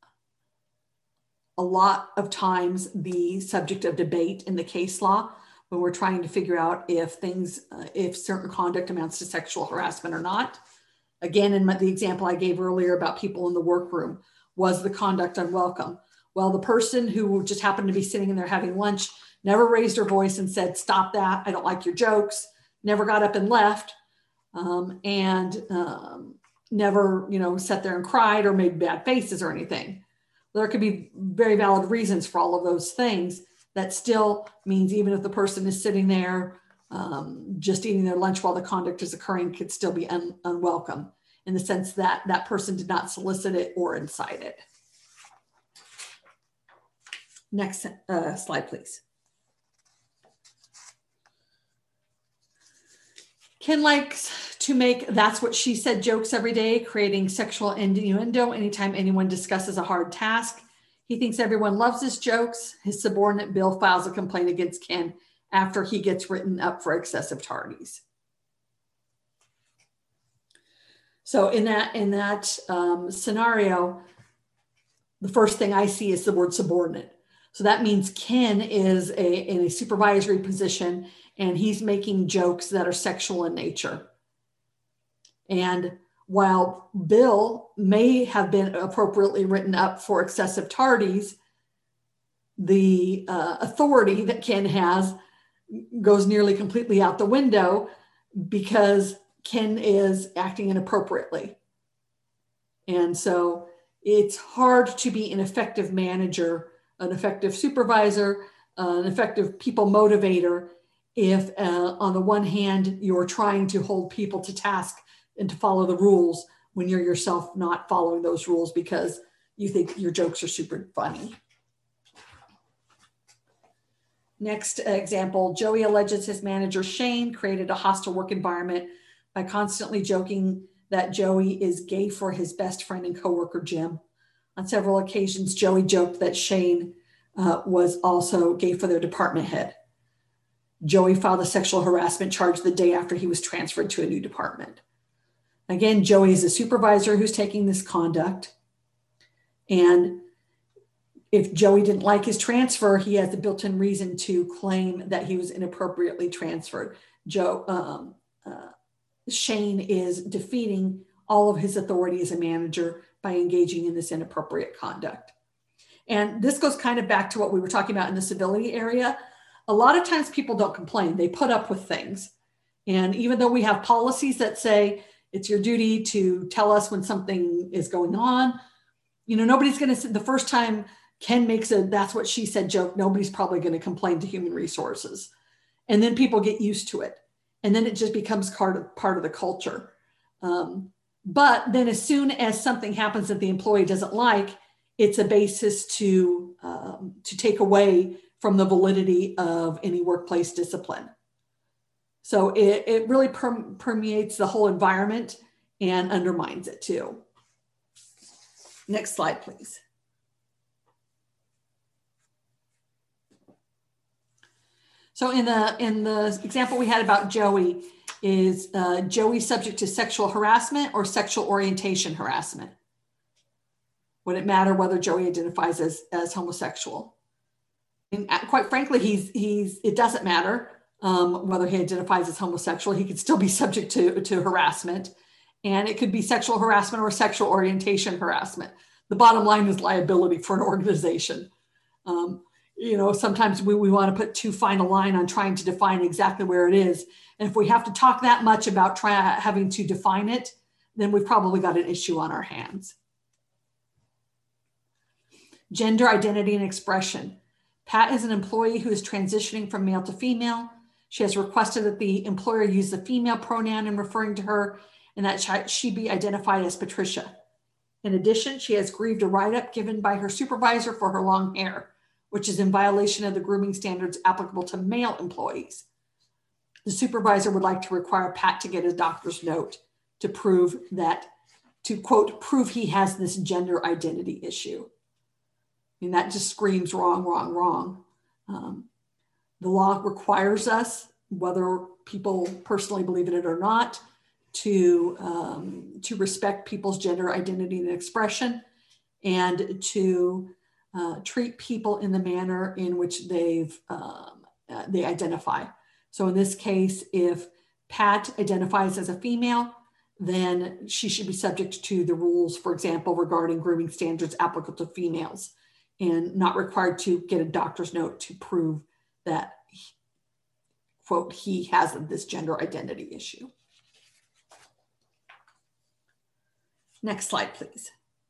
a lot of times the subject of debate in the case law when we're trying to figure out if things, uh, if certain conduct amounts to sexual harassment or not. Again, in my, the example I gave earlier about people in the workroom, was the conduct unwelcome? Well, the person who just happened to be sitting in there having lunch never raised her voice and said, stop that, I don't like your jokes, never got up and left, um, and um, never, you know, sat there and cried or made bad faces or anything. There could be very valid reasons for all of those things. That still means even if the person is sitting there um, just eating their lunch while the conduct is occurring, could still be un unwelcome in the sense that that person did not solicit it or incite it. Next uh, slide, please. Ken likes to make that's what she said jokes every day, creating sexual innuendo anytime anyone discusses a hard task. He thinks everyone loves his jokes. His subordinate Bill files a complaint against Ken after he gets written up for excessive tardies. So in that, in that um, scenario, the first thing I see is the word subordinate. So that means Ken is a, in a supervisory position and he's making jokes that are sexual in nature. And while Bill may have been appropriately written up for excessive tardies, the uh, authority that Ken has goes nearly completely out the window because Ken is acting inappropriately. And so it's hard to be an effective manager, an effective supervisor, uh, an effective people motivator if uh, on the one hand, you're trying to hold people to task and to follow the rules when you're yourself not following those rules because you think your jokes are super funny. Next example, Joey alleges his manager Shane created a hostile work environment by constantly joking that Joey is gay for his best friend and coworker Jim. On several occasions, Joey joked that Shane uh, was also gay for their department head. Joey filed a sexual harassment charge the day after he was transferred to a new department. Again, Joey is a supervisor who's taking this conduct. And if Joey didn't like his transfer, he has the built-in reason to claim that he was inappropriately transferred. Joe, um, uh, Shane is defeating all of his authority as a manager by engaging in this inappropriate conduct. And this goes kind of back to what we were talking about in the civility area. A lot of times people don't complain, they put up with things. And even though we have policies that say, it's your duty to tell us when something is going on. You know, nobody's going to, the first time Ken makes a that's what she said joke, nobody's probably going to complain to human resources. And then people get used to it. And then it just becomes part of, part of the culture. Um, but then as soon as something happens that the employee doesn't like, it's a basis to, um, to take away from the validity of any workplace discipline. So it, it really perm permeates the whole environment and undermines it too. Next slide, please. So in the, in the example we had about Joey, is uh, Joey subject to sexual harassment or sexual orientation harassment? Would it matter whether Joey identifies as, as homosexual? And quite frankly, he's, he's, it doesn't matter. Um, whether he identifies as homosexual, he could still be subject to, to harassment. And it could be sexual harassment or sexual orientation harassment. The bottom line is liability for an organization. Um, you know, sometimes we, we want to put too fine a line on trying to define exactly where it is. And if we have to talk that much about try, having to define it, then we've probably got an issue on our hands. Gender identity and expression. Pat is an employee who is transitioning from male to female. She has requested that the employer use the female pronoun in referring to her and that she be identified as Patricia. In addition, she has grieved a write-up given by her supervisor for her long hair. which is in violation of the grooming standards applicable to male employees. The supervisor would like to require Pat to get a doctor's note to prove that, to quote, prove he has this gender identity issue. I mean, that just screams wrong, wrong, wrong. Um, the law requires us, whether people personally believe in it or not, to, um, to respect people's gender identity and expression, and to uh, treat people in the manner in which they've um, uh, they identify. So in this case, if Pat identifies as a female, then she should be subject to the rules, for example, regarding grooming standards applicable to females, and not required to get a doctor's note to prove that, quote, he has this gender identity issue. Next slide, please.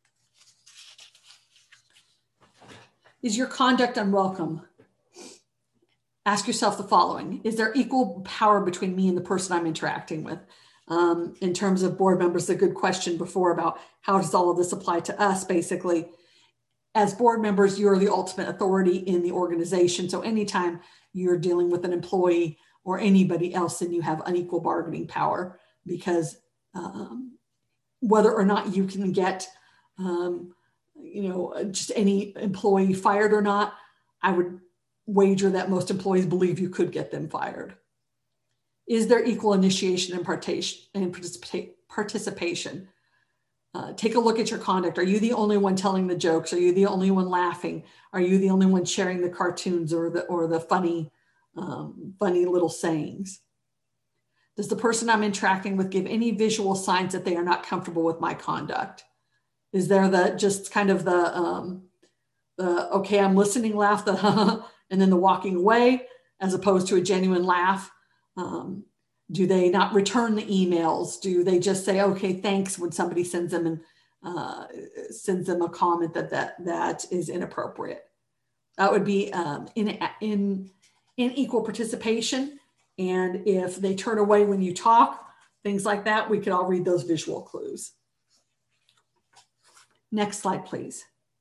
Is your conduct unwelcome? Ask yourself the following. Is there equal power between me and the person I'm interacting with? Um, in terms of board members, a good question before about how does all of this apply to us, basically. As board members, you're the ultimate authority in the organization. So anytime you're dealing with an employee or anybody else, then you have unequal bargaining power, because um, whether or not you can get, um, you know, just any employee fired or not, I would wager that most employees believe you could get them fired. Is there equal initiation and participation? Uh, take a look at your conduct. Are you the only one telling the jokes? Are you the only one laughing? Are you the only one sharing the cartoons or the or the funny, um, funny little sayings? Does the person I'm interacting with give any visual signs that they are not comfortable with my conduct? Is there the just kind of the um, the okay, I'm listening laugh, the and then the walking away, as opposed to a genuine laugh? Um, Do they not return the emails? Do they just say, okay, thanks, when somebody sends them and uh, sends them a comment that, that that is inappropriate? That would be um, in, in, in equal participation. And if they turn away when you talk, things like that, we could all read those visual clues. Next slide, please.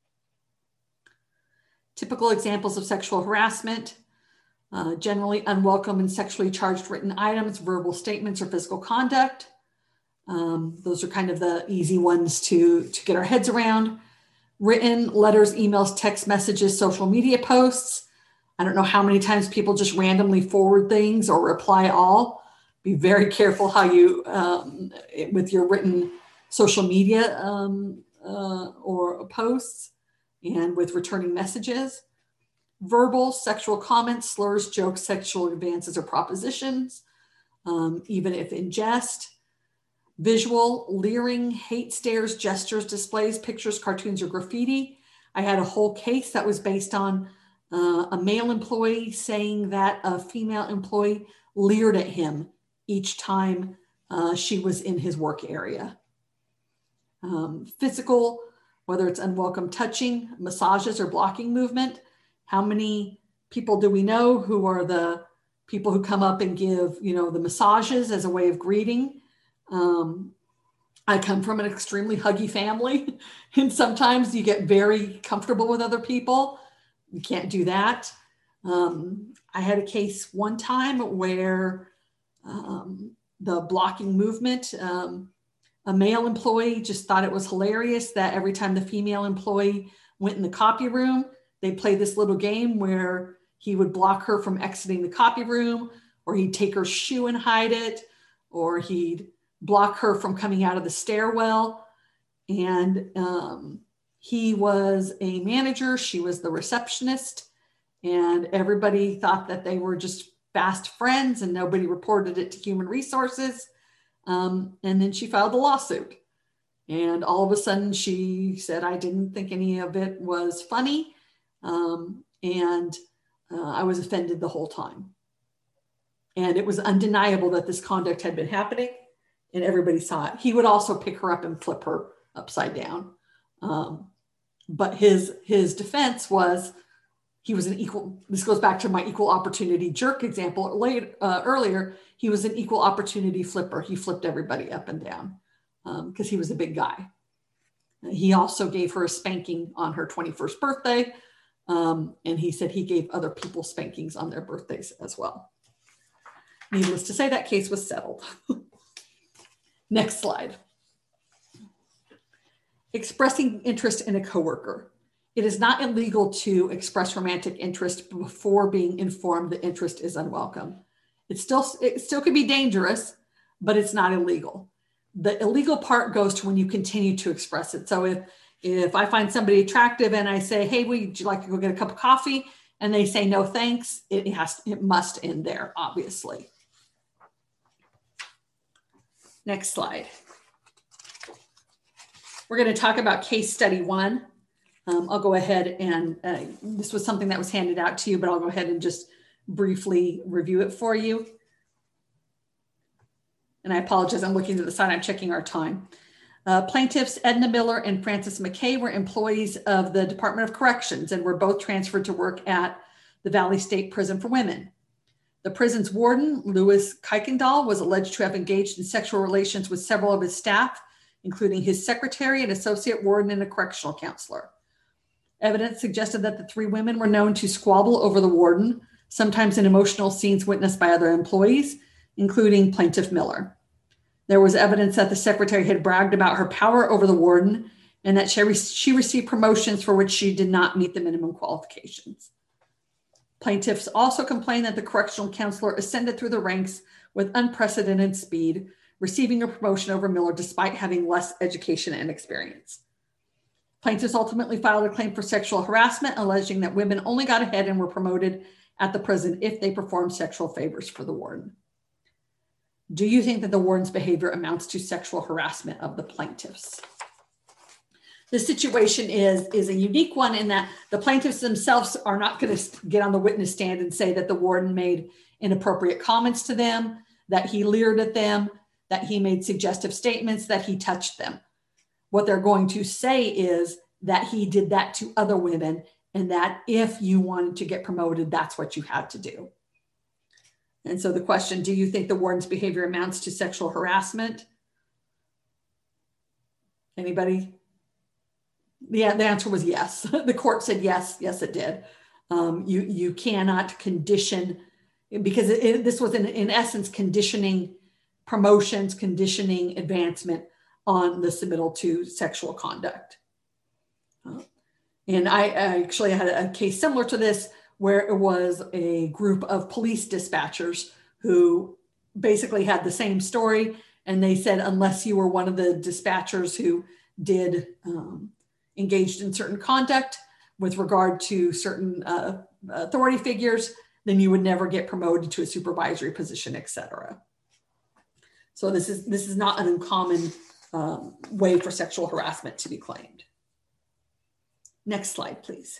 Typical examples of sexual harassment. Uh, generally unwelcome and sexually charged written items, verbal statements, or physical conduct. Um, those are kind of the easy ones to, to get our heads around. Written letters, emails, text messages, social media posts. I don't know how many times people just randomly forward things or reply all. Be very careful how you, um, with your written social media um, uh, or posts, and with returning messages. Verbal, sexual comments, slurs, jokes, sexual advances, or propositions, um, even if in jest. Visual, leering, hate stares, gestures, displays, pictures, cartoons, or graffiti. I had a whole case that was based on uh, a male employee saying that a female employee leered at him each time uh, she was in his work area. Um, physical, whether it's unwelcome touching, massages, or blocking movement. How many people do we know who are the people who come up and give, you know, the massages as a way of greeting? Um, I come from an extremely huggy family, and sometimes you get very comfortable with other people. You can't do that. Um, I had a case one time where um, the blocking movement, um, a male employee just thought it was hilarious that every time the female employee went in the copy room, they played this little game where he would block her from exiting the copy room, or he'd take her shoe and hide it, or he'd block her from coming out of the stairwell. And um, he was a manager, she was the receptionist, and everybody thought that they were just fast friends, and nobody reported it to human resources. Um, and then she filed a lawsuit. And all of a sudden she said, I didn't think any of it was funny. Um, and uh, I was offended the whole time. And it was undeniable that this conduct had been happening, and everybody saw it. He would also pick her up and flip her upside down. Um, but his, his defense was he was an equal, this goes back to my equal opportunity jerk example later, uh, earlier. He was an equal opportunity flipper. He flipped everybody up and down because um, he was a big guy. He also gave her a spanking on her twenty-first birthday. Um, and he said he gave other people spankings on their birthdays as well. Needless to say, that case was settled. Next slide. Expressing interest in a coworker. It is not illegal to express romantic interest before being informed the interest is unwelcome. It still, it still could be dangerous, but it's not illegal. The illegal part goes to when you continue to express it. So if, if I find somebody attractive and I say, hey, would you like to go get a cup of coffee? And they say, no, thanks, it has, it must end there, obviously. Next slide. We're going to talk about case study one. Um, I'll go ahead and uh, this was something that was handed out to you, but I'll go ahead and just briefly review it for you. And I apologize, I'm looking to the side, I'm checking our time. Uh, plaintiffs Edna Miller and Frances McKay were employees of the Department of Corrections and were both transferred to work at the Valley State Prison for Women. The prison's warden, Louis Kuykendall, was alleged to have engaged in sexual relations with several of his staff, including his secretary, an associate warden, and a correctional counselor. Evidence suggested that the three women were known to squabble over the warden, sometimes in emotional scenes witnessed by other employees, including Plaintiff Miller. There was evidence that the secretary had bragged about her power over the warden and that she, re- she received promotions for which she did not meet the minimum qualifications. Plaintiffs also complained that the correctional counselor ascended through the ranks with unprecedented speed, receiving a promotion over Miller despite having less education and experience. Plaintiffs ultimately filed a claim for sexual harassment, alleging that women only got ahead and were promoted at the prison if they performed sexual favors for the warden. Do you think that the warden's behavior amounts to sexual harassment of the plaintiffs? The situation is, is a unique one in that the plaintiffs themselves are not going to get on the witness stand and say that the warden made inappropriate comments to them, that he leered at them, that he made suggestive statements, that he touched them. What they're going to say is that he did that to other women and that if you wanted to get promoted, that's what you had to do. And so the question, do you think the warden's behavior amounts to sexual harassment? Anybody? Yeah, the answer was yes. The court said yes, yes, it did. Um, you, you cannot condition, because it, it, this was in, in essence conditioning promotions, conditioning advancement on the submittal to sexual conduct. Uh, and I, I actually had a case similar to this where it was a group of police dispatchers who basically had the same story. And they said, unless you were one of the dispatchers who did um, engaged in certain conduct with regard to certain uh, authority figures, then you would never get promoted to a supervisory position, et cetera. So this is, this is not an uncommon um, way for sexual harassment to be claimed. Next slide, please.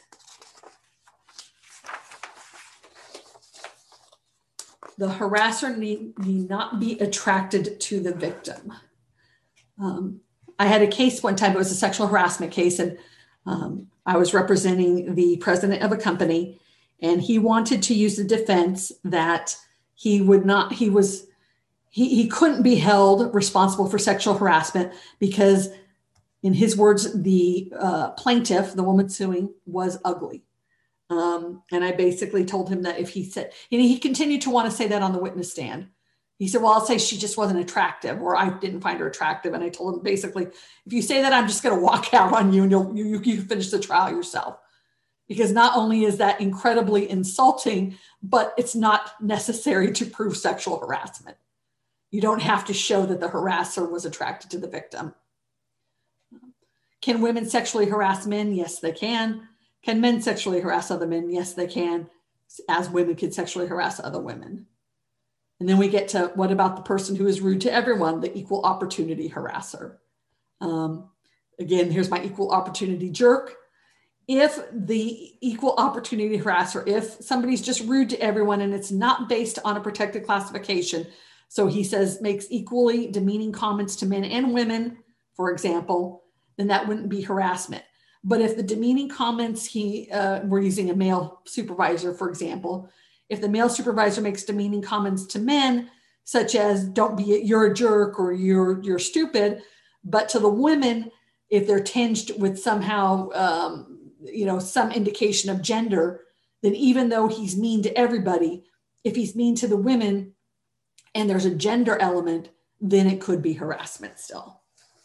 The harasser need, need not be attracted to the victim. Um, I had a case one time, it was a sexual harassment case, and um, I was representing the president of a company, and he wanted to use the defense that he would not, he was, he, he couldn't be held responsible for sexual harassment because, in his words, the uh, plaintiff, the woman suing, was ugly. Um, and I basically told him that if he said, and he continued to want to say that on the witness stand. He said, well, I'll say she just wasn't attractive, or I didn't find her attractive. And I told him basically, if you say that, I'm just going to walk out on you and you'll, you, you finish the trial yourself. Because not only is that incredibly insulting, but it's not necessary to prove sexual harassment. You don't have to show that the harasser was attracted to the victim. Can women sexually harass men? Yes, they can. Can men sexually harass other men? Yes, they can, as women can sexually harass other women. And then we get to, what about the person who is rude to everyone, the equal opportunity harasser? Um, again, here's my equal opportunity jerk. If the equal opportunity harasser, if somebody's just rude to everyone and it's not based on a protected classification, so he says makes equally demeaning comments to men and women, for example, then that wouldn't be harassment. But if the demeaning comments, he, uh, we're using a male supervisor, for example, if the male supervisor makes demeaning comments to men, such as don't be, you're a jerk or you're, you're stupid, but to the women, if they're tinged with somehow um, you know, some indication of gender, then even though he's mean to everybody, if he's mean to the women and there's a gender element, then it could be harassment still.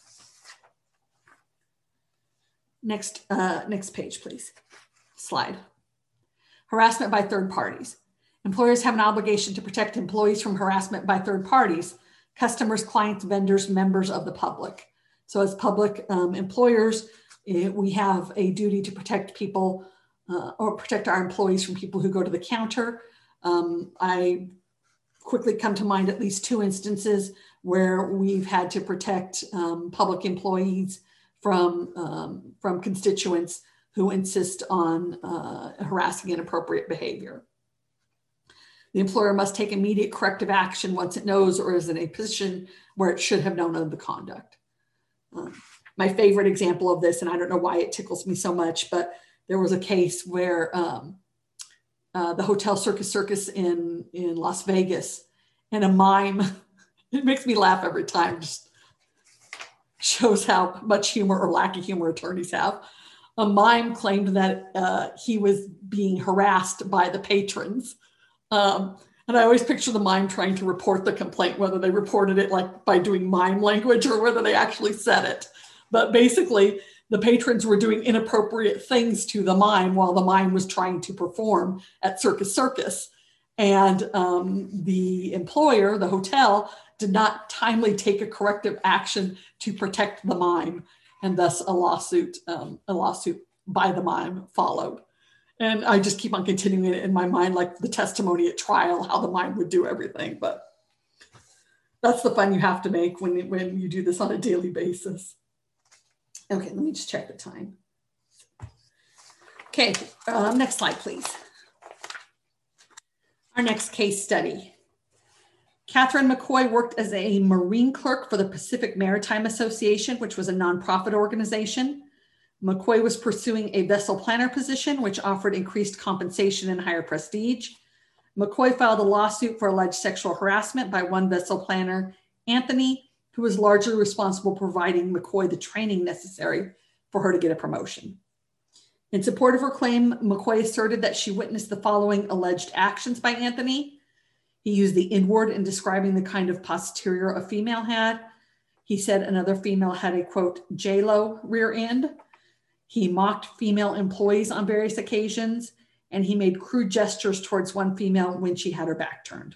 Next, uh, next page, please. Slide. Harassment by third parties. Employers have an obligation to protect employees from harassment by third parties, customers, clients, vendors, members of the public. So as public um, employers, eh, we have a duty to protect people uh, or protect our employees from people who go to the counter. Um, I quickly come to mind at least two instances where we've had to protect um, public employees from, um, from constituents who insist on uh, harassing inappropriate behavior. The employer must take immediate corrective action once it knows or is in a position where it should have known of the conduct. Um, my favorite example of this, and I don't know why it tickles me so much, but there was a case where um, uh, the Hotel Circus Circus in, in Las Vegas, and a mime, it makes me laugh every time, just shows how much humor or lack of humor attorneys have. A mime claimed that uh, he was being harassed by the patrons. Um, and I always picture the mime trying to report the complaint, whether they reported it like by doing mime language or whether they actually said it. But basically, the patrons were doing inappropriate things to the mime while the mime was trying to perform at Circus Circus. And um, the employer, the hotel, did not timely take a corrective action to protect the mime. And thus a lawsuit, um, a lawsuit by the mime followed. And I just keep on continuing it in my mind, like the testimony at trial, how the mime would do everything. But that's the fun you have to make when, when you do this on a daily basis. Okay, let me just check the time. Okay, um, next slide, please. Our next case study. Catherine McCoy worked as a Marine clerk for the Pacific Maritime Association, which was a nonprofit organization. McCoy was pursuing a vessel planner position, which offered increased compensation and higher prestige. McCoy filed a lawsuit for alleged sexual harassment by one vessel planner, Anthony, who was largely responsible for providing McCoy the training necessary for her to get a promotion. In support of her claim, McCoy asserted that she witnessed the following alleged actions by Anthony. He used the N-word in describing the kind of posterior a female had. He said another female had a, quote, J-Lo rear end. He mocked female employees on various occasions, and he made crude gestures towards one female when she had her back turned.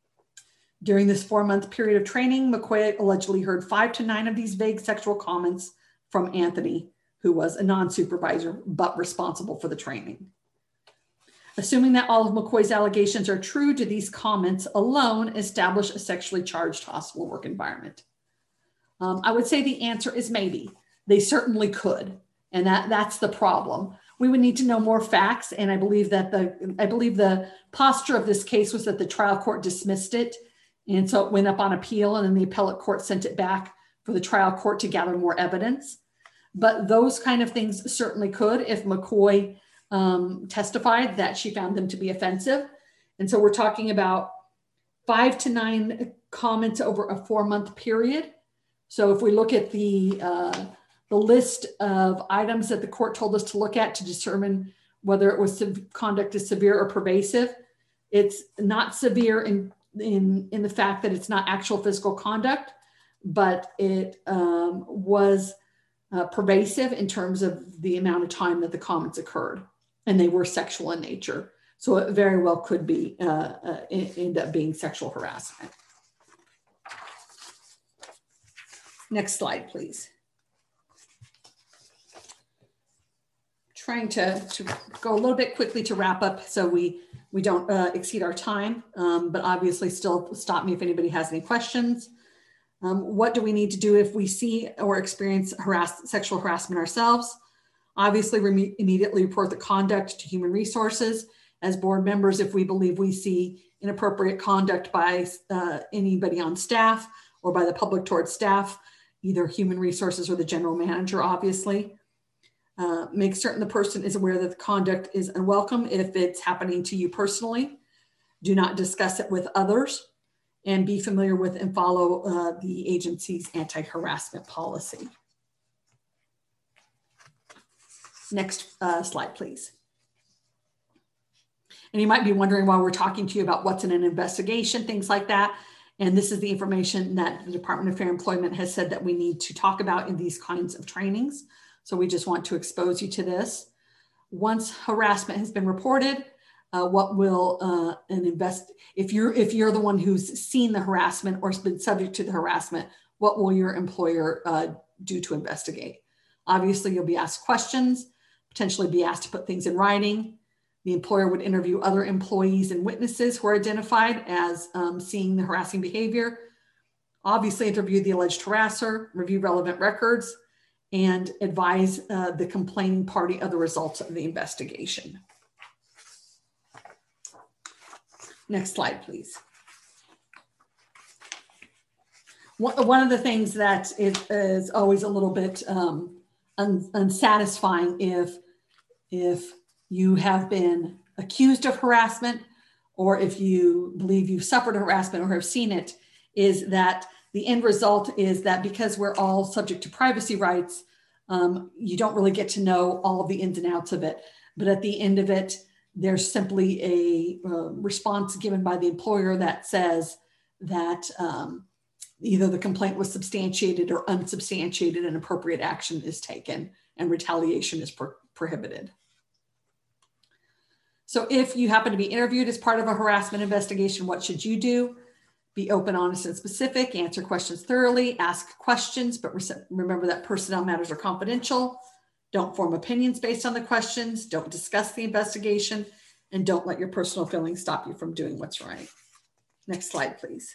During this four-month period of training, McCoy allegedly heard five to nine of these vague sexual comments from Anthony, who was a non-supervisor but responsible for the training. Assuming that all of McCoy's allegations are true, do these comments alone establish a sexually charged hostile work environment? Um, I would say the answer is maybe. They certainly could. And that, that's the problem. We would need to know more facts. And I believe that the, I believe the posture of this case was that the trial court dismissed it. And so it went up on appeal, and then the appellate court sent it back for the trial court to gather more evidence. But those kind of things certainly could if McCoy um, testified that she found them to be offensive. And so we're talking about five to nine comments over a four month period. So if we look at the, uh, the list of items that the court told us to look at to determine whether it was conduct is severe or pervasive, it's not severe in, in, in the fact that it's not actual physical conduct, but it um, was uh, pervasive in terms of the amount of time that the comments occurred, and they were sexual in nature. So it very well could be uh, uh, end up being sexual harassment. Next slide, please. Trying to, to go a little bit quickly to wrap up so we, we don't uh, exceed our time, um, but obviously still stop me if anybody has any questions. Um, what do we need to do if we see or experience harass, sexual harassment ourselves? Obviously, we immediately report the conduct to Human Resources. As board members, if we believe we see inappropriate conduct by uh, anybody on staff or by the public towards staff, either Human Resources or the general manager, obviously. Uh, make certain the person is aware that the conduct is unwelcome if it's happening to you personally. Do not discuss it with others, and be familiar with and follow uh, the agency's anti-harassment policy. Next uh, slide, please. And you might be wondering why we're talking to you about what's in an investigation, things like that. And this is the information that the Department of Fair Employment has said that we need to talk about in these kinds of trainings. So we just want to expose you to this. Once harassment has been reported, uh, what will uh, an invest, if you're, if you're the one who's seen the harassment or has been subject to the harassment, what will your employer uh, do to investigate? Obviously, you'll be asked questions, potentially be asked to put things in writing. The employer would interview other employees and witnesses who are identified as um, seeing the harassing behavior. Obviously, interview the alleged harasser, review relevant records, and advise uh, the complaining party of the results of the investigation. Next slide, please. One of the things that is, is always a little bit um, un, unsatisfying if, if you have been accused of harassment, or if you believe you've suffered harassment or have seen it, is that the end result is that because we're all subject to privacy rights, um, you don't really get to know all of the ins and outs of it. But at the end of it, there's simply a uh, response given by the employer that says that um, either the complaint was substantiated or unsubstantiated and appropriate action is taken and retaliation is pro prohibited. So if you happen to be interviewed as part of a harassment investigation, what should you do? Be open, honest, and specific, answer questions thoroughly, ask questions, but remember that personnel matters are confidential. Don't form opinions based on the questions, don't discuss the investigation, and don't let your personal feelings stop you from doing what's right. Next slide, please.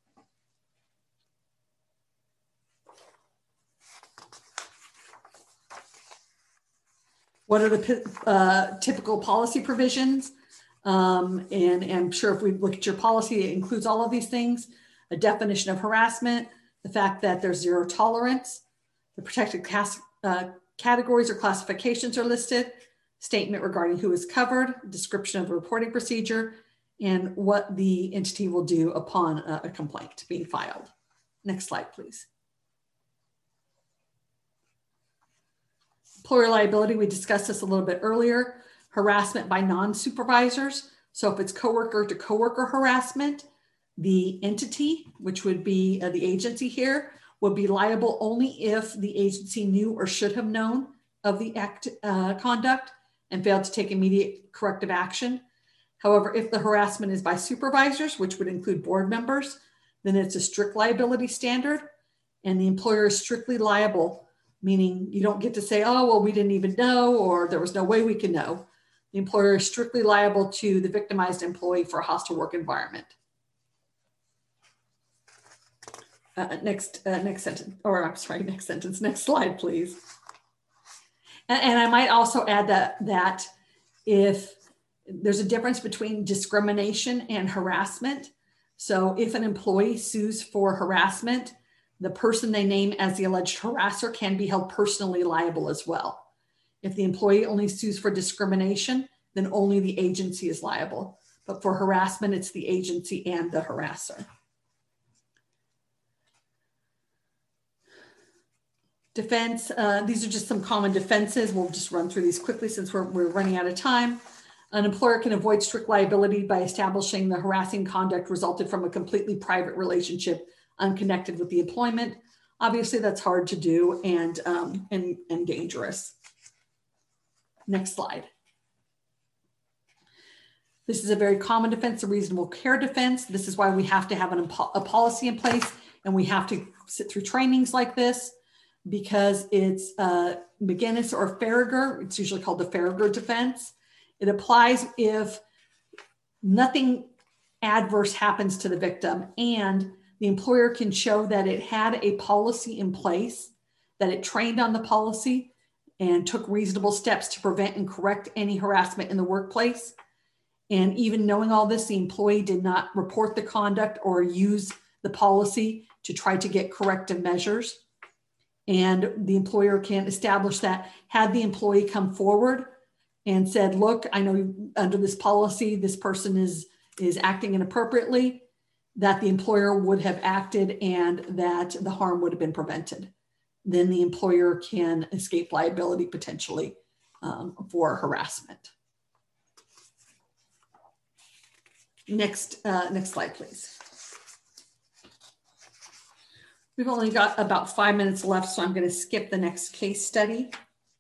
What are the uh, typical policy provisions? Um, and, and I'm sure if we look at your policy, it includes all of these things: a definition of harassment, the fact that there's zero tolerance, the protected class, uh, categories or classifications are listed, statement regarding who is covered, description of the reporting procedure, and what the entity will do upon a, a complaint being filed. Next slide, please. Employer liability, we discussed this a little bit earlier. Harassment by non-supervisors. So if it's coworker to coworker harassment, the entity, which would be uh, the agency here, would be liable only if the agency knew or should have known of the act uh, conduct and failed to take immediate corrective action. However, if the harassment is by supervisors, which would include board members, then it's a strict liability standard, and the employer is strictly liable, meaning you don't get to say, oh, well, we didn't even know, or there was no way we could know. The employer is strictly liable to the victimized employee for a hostile work environment. Uh, next, uh, next sentence, or I'm sorry, next sentence, next slide, please. And, and I might also add that, that if there's a difference between discrimination and harassment. So if an employee sues for harassment, the person they name as the alleged harasser can be held personally liable as well. If the employee only sues for discrimination, then only the agency is liable. But for harassment, it's the agency and the harasser. Defense, uh, these are just some common defenses. We'll just run through these quickly since we're, we're running out of time. An employer can avoid strict liability by establishing the harassing conduct resulted from a completely private relationship unconnected with the employment. Obviously, that's hard to do and, um, and, and dangerous. Next slide. This is a very common defense, a reasonable care defense. This is why we have to have an, a policy in place, and we have to sit through trainings like this, because it's uh, McGinnis or Farragher. It's usually called the Farragher defense. It applies if nothing adverse happens to the victim and the employer can show that it had a policy in place, that it trained on the policy and took reasonable steps to prevent and correct any harassment in the workplace. And even knowing all this, the employee did not report the conduct or use the policy to try to get corrective measures. And the employer can establish that had the employee come forward and said, look, I know under this policy, this person is, is acting inappropriately, that the employer would have acted and that the harm would have been prevented. Then the employer can escape liability potentially um, for harassment. Next, uh, next slide, please. We've only got about five minutes left, so I'm going to skip the next case study.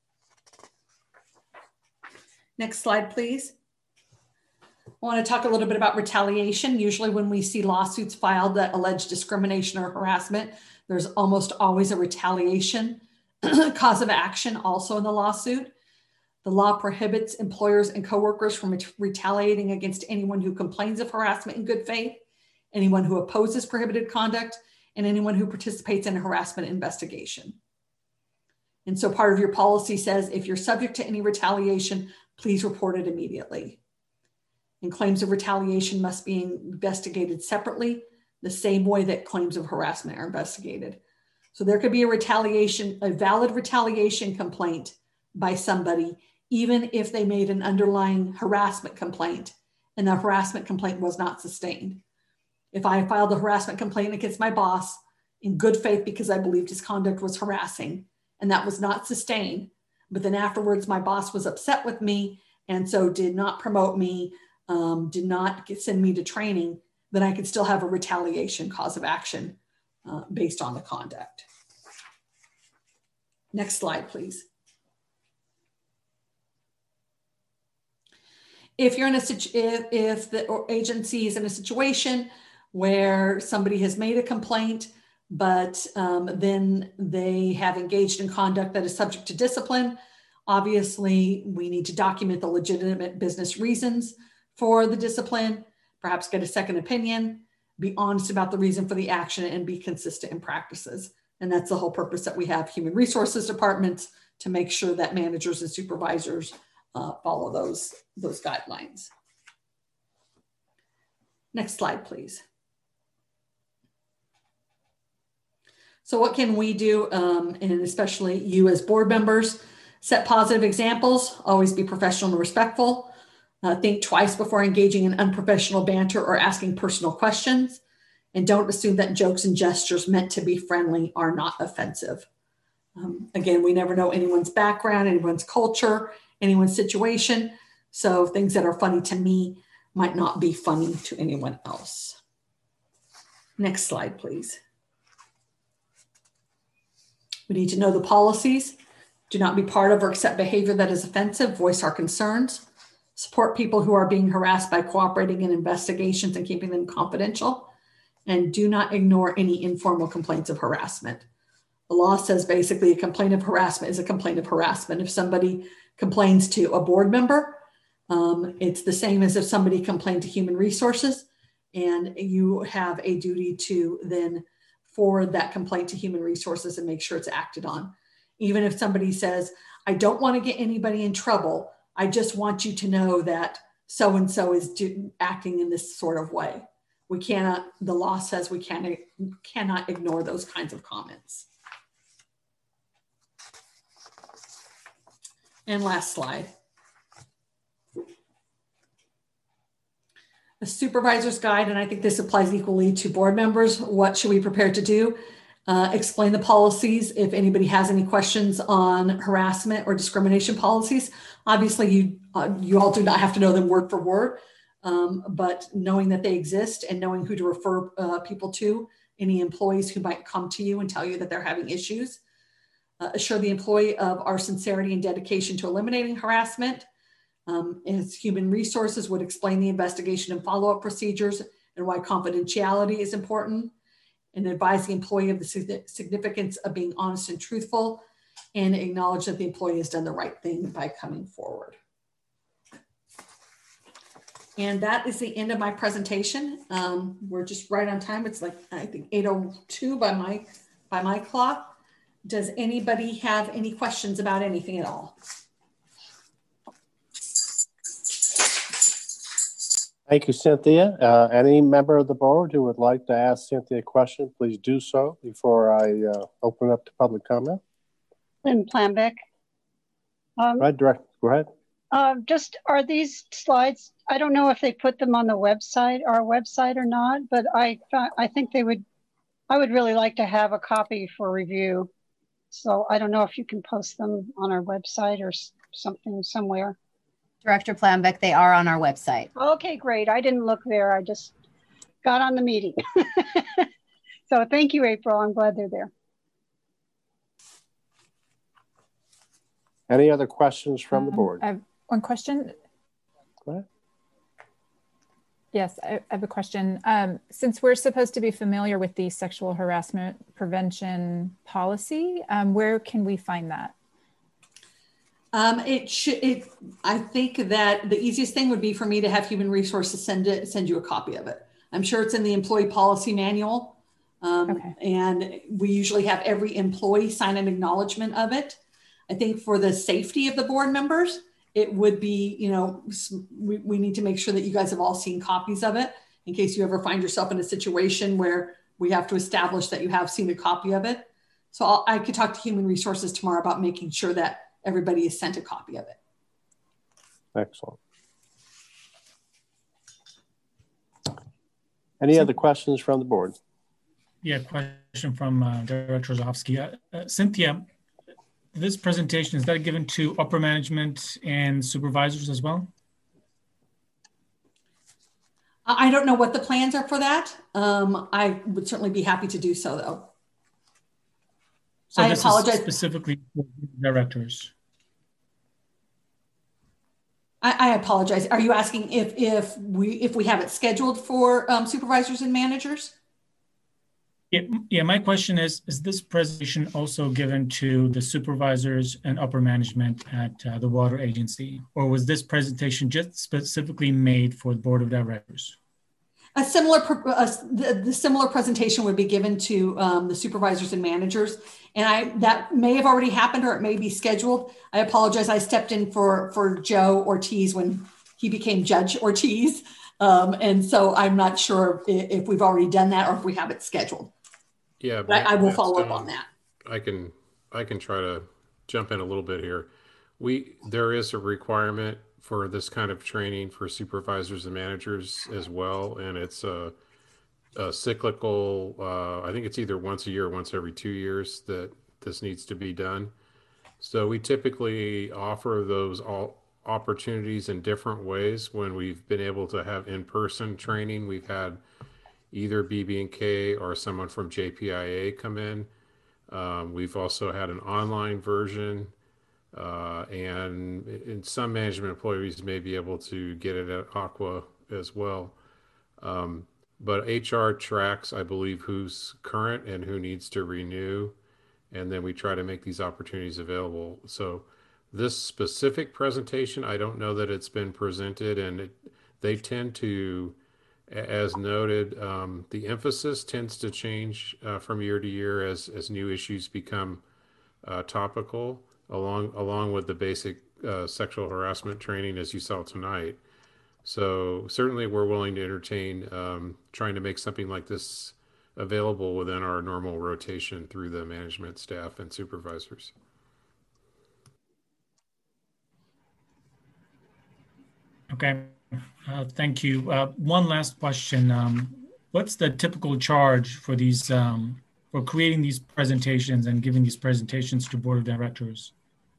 Next slide, please. I want to talk a little bit about retaliation. Usually when we see lawsuits filed that allege discrimination or harassment, there's almost always a retaliation cause of action also in the lawsuit. The law prohibits employers and coworkers from retaliating against anyone who complains of harassment in good faith, anyone who opposes prohibited conduct, and anyone who participates in a harassment investigation. And so part of your policy says, if you're subject to any retaliation, please report it immediately. And claims of retaliation must be investigated separately, the same way that claims of harassment are investigated. So there could be a retaliation, a valid retaliation complaint by somebody, even if they made an underlying harassment complaint and the harassment complaint was not sustained. If I filed a harassment complaint against my boss in good faith because I believed his conduct was harassing and that was not sustained, but then afterwards my boss was upset with me and so did not promote me, um, did not get, send me to training, then I could still have a retaliation cause of action uh, based on the conduct. Next slide, please. If you're in a if, if the agency is in a situation where somebody has made a complaint, but um, then they have engaged in conduct that is subject to discipline, obviously we need to document the legitimate business reasons for the discipline, perhaps get a second opinion, be honest about the reason for the action, and be consistent in practices. And that's the whole purpose that we have human resources departments to make sure that managers and supervisors uh, follow those, those guidelines. Next slide, please. So what can we do, um, and especially you as board members? Set positive examples, always be professional and respectful. Uh, think twice before engaging in unprofessional banter or asking personal questions. And don't assume that jokes and gestures meant to be friendly are not offensive. Um, again, we never know anyone's background, anyone's culture, anyone's situation. So things that are funny to me might not be funny to anyone else. Next slide, please. We need to know the policies. Do not be part of or accept behavior that is offensive. Voice our concerns. Support people who are being harassed by cooperating in investigations and keeping them confidential. And do not ignore any informal complaints of harassment. The law says basically a complaint of harassment is a complaint of harassment. If somebody complains to a board member, um, it's the same as if somebody complained to human resources, and you have a duty to then forward that complaint to human resources and make sure it's acted on. Even if somebody says, I don't want to get anybody in trouble, I just want you to know that so-and-so is do, acting in this sort of way. We cannot, the law says we can't, cannot ignore those kinds of comments. And last slide. The supervisor's guide, and I think this applies equally to board members. What should we prepare to do? Uh, explain the policies. If anybody has any questions on harassment or discrimination policies, obviously you, uh, you all do not have to know them word for word. Um, but knowing that they exist and knowing who to refer uh, people to, any employees who might come to you and tell you that they're having issues. Uh, assure the employee of our sincerity and dedication to eliminating harassment. Um, as human resources would explain the investigation and follow-up procedures and why confidentiality is important, and advise the employee of the significance of being honest and truthful, and acknowledge that the employee has done the right thing by coming forward. And that is the end of my presentation. Um, we're just right on time. It's like, I think eight oh two by my, by my clock. Does anybody have any questions about anything at all? Thank you, Cynthia. Uh, any member of the board who would like to ask Cynthia a question, please do so before I uh, open up to public comment. Lynn Plambeck. Um, right, direct, go ahead. Uh, just, are these slides, I don't know if they put them on the website, our website or not, but I, I think they would, I would really like to have a copy for review. So I don't know if you can post them on our website or something somewhere? Director Planbeck, they are on our website. Okay, great. I didn't look there. I just got on the meeting. So thank you, April. I'm glad they're there. Any other questions from the board? Um, I have one question. Go ahead. Yes, I I have a question. Um, since we're supposed to be familiar with the sexual harassment prevention policy, um, where can we find that? Um, it should. It. I think that the easiest thing would be for me to have Human Resources send it, send you a copy of it. I'm sure it's in the employee policy manual, um, okay. And we usually have every employee sign an acknowledgement of it. I think for the safety of the board members, it would be, you know, we, we need to make sure that you guys have all seen copies of it in case you ever find yourself in a situation where we have to establish that you have seen a copy of it. So I'll, I could talk to Human Resources tomorrow about making sure that everybody is sent a copy of it. Excellent. Any other questions from the board? Yeah, question from uh, Director Zofsky. Uh, uh, Cynthia, this presentation, is that given to upper management and supervisors as well? I don't know what the plans are for that. Um, I would certainly be happy to do so, though. So I this apologize. Is specifically for directors. I, I apologize. Are you asking if if we if we have it scheduled for um, supervisors and managers? Yeah, yeah. My question is: is this presentation also given to the supervisors and upper management at uh, the water agency, or was this presentation just specifically made for the board of directors? A similar, uh, the, the similar presentation would be given to um, the supervisors and managers. And I, that may have already happened or it may be scheduled. I apologize. I stepped in for, for Joe Ortiz when he became Judge Ortiz. Um, and so I'm not sure if, if we've already done that or if we have it scheduled. Yeah, but I, I will follow um, up on that. I can, I can try to jump in a little bit here. We, there is a requirement for this kind of training for supervisors and managers as well. And it's a, a cyclical, uh, I think it's either once a year or once every two years that this needs to be done. So we typically offer those all opportunities in different ways. When we've been able to have in-person training, we've had either B B and K or someone from J P I A come in. Um, we've also had an online version. Uh, and in some management employees may be able to get it at Aqua as well. Um, but H R tracks, I believe, who's current and who needs to renew. And then we try to make these opportunities available. So this specific presentation, I don't know that it's been presented, and it, they tend to, as noted, um, the emphasis tends to change uh, from year to year as, as new issues become uh, topical. along along with the basic uh, sexual harassment training as you saw tonight. So certainly we're willing to entertain um, trying to make something like this available within our normal rotation through the management staff and supervisors. Okay, uh, thank you. Uh, one last question. Um, what's the typical charge for these, um, for creating these presentations and giving these presentations to board of directors?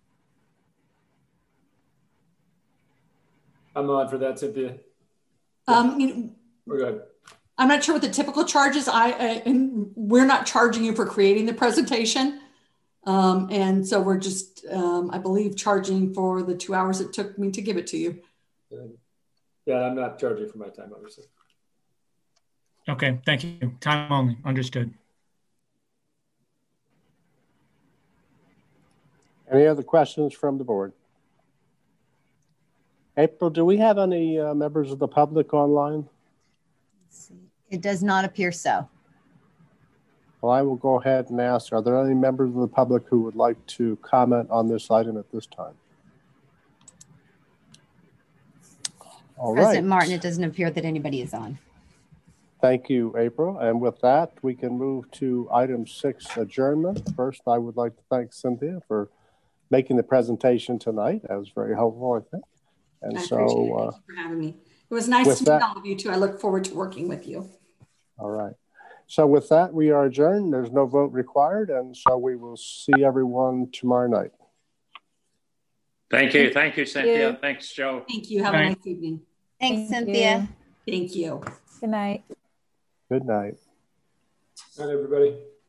I'm on for that, Cynthia. Um, you know, Go ahead. I'm not sure what the typical charge is. I, I and we're not charging you for creating the presentation. Um, and so we're just, um, I believe, charging for the two hours it took me to give it to you. Yeah, I'm not charging for my time, obviously. Okay, thank you. Time only, understood. Any other questions from the board? April, do we have any uh, members of the public online? It does not appear so. Well, I will go ahead and ask, are there any members of the public who would like to comment on this item at this time? All President right. Martin, it doesn't appear that anybody is on. Thank you, April. And with that, we can move to item six, adjournment. First, I would like to thank Cynthia for making the presentation tonight. That was very helpful, I think. And I so, appreciate it. uh, Thank you for having me. It was nice to meet that, all of you too. I look forward to working with you. All right. So with that, we are adjourned. There's no vote required. And so we will see everyone tomorrow night. Thank you. Thank you, Cynthia. you. Thanks, Joe. Thank you. Have a Bye. nice evening. Thanks, Thank Cynthia. you. Thank you. Good night. Good night. Good night, everybody.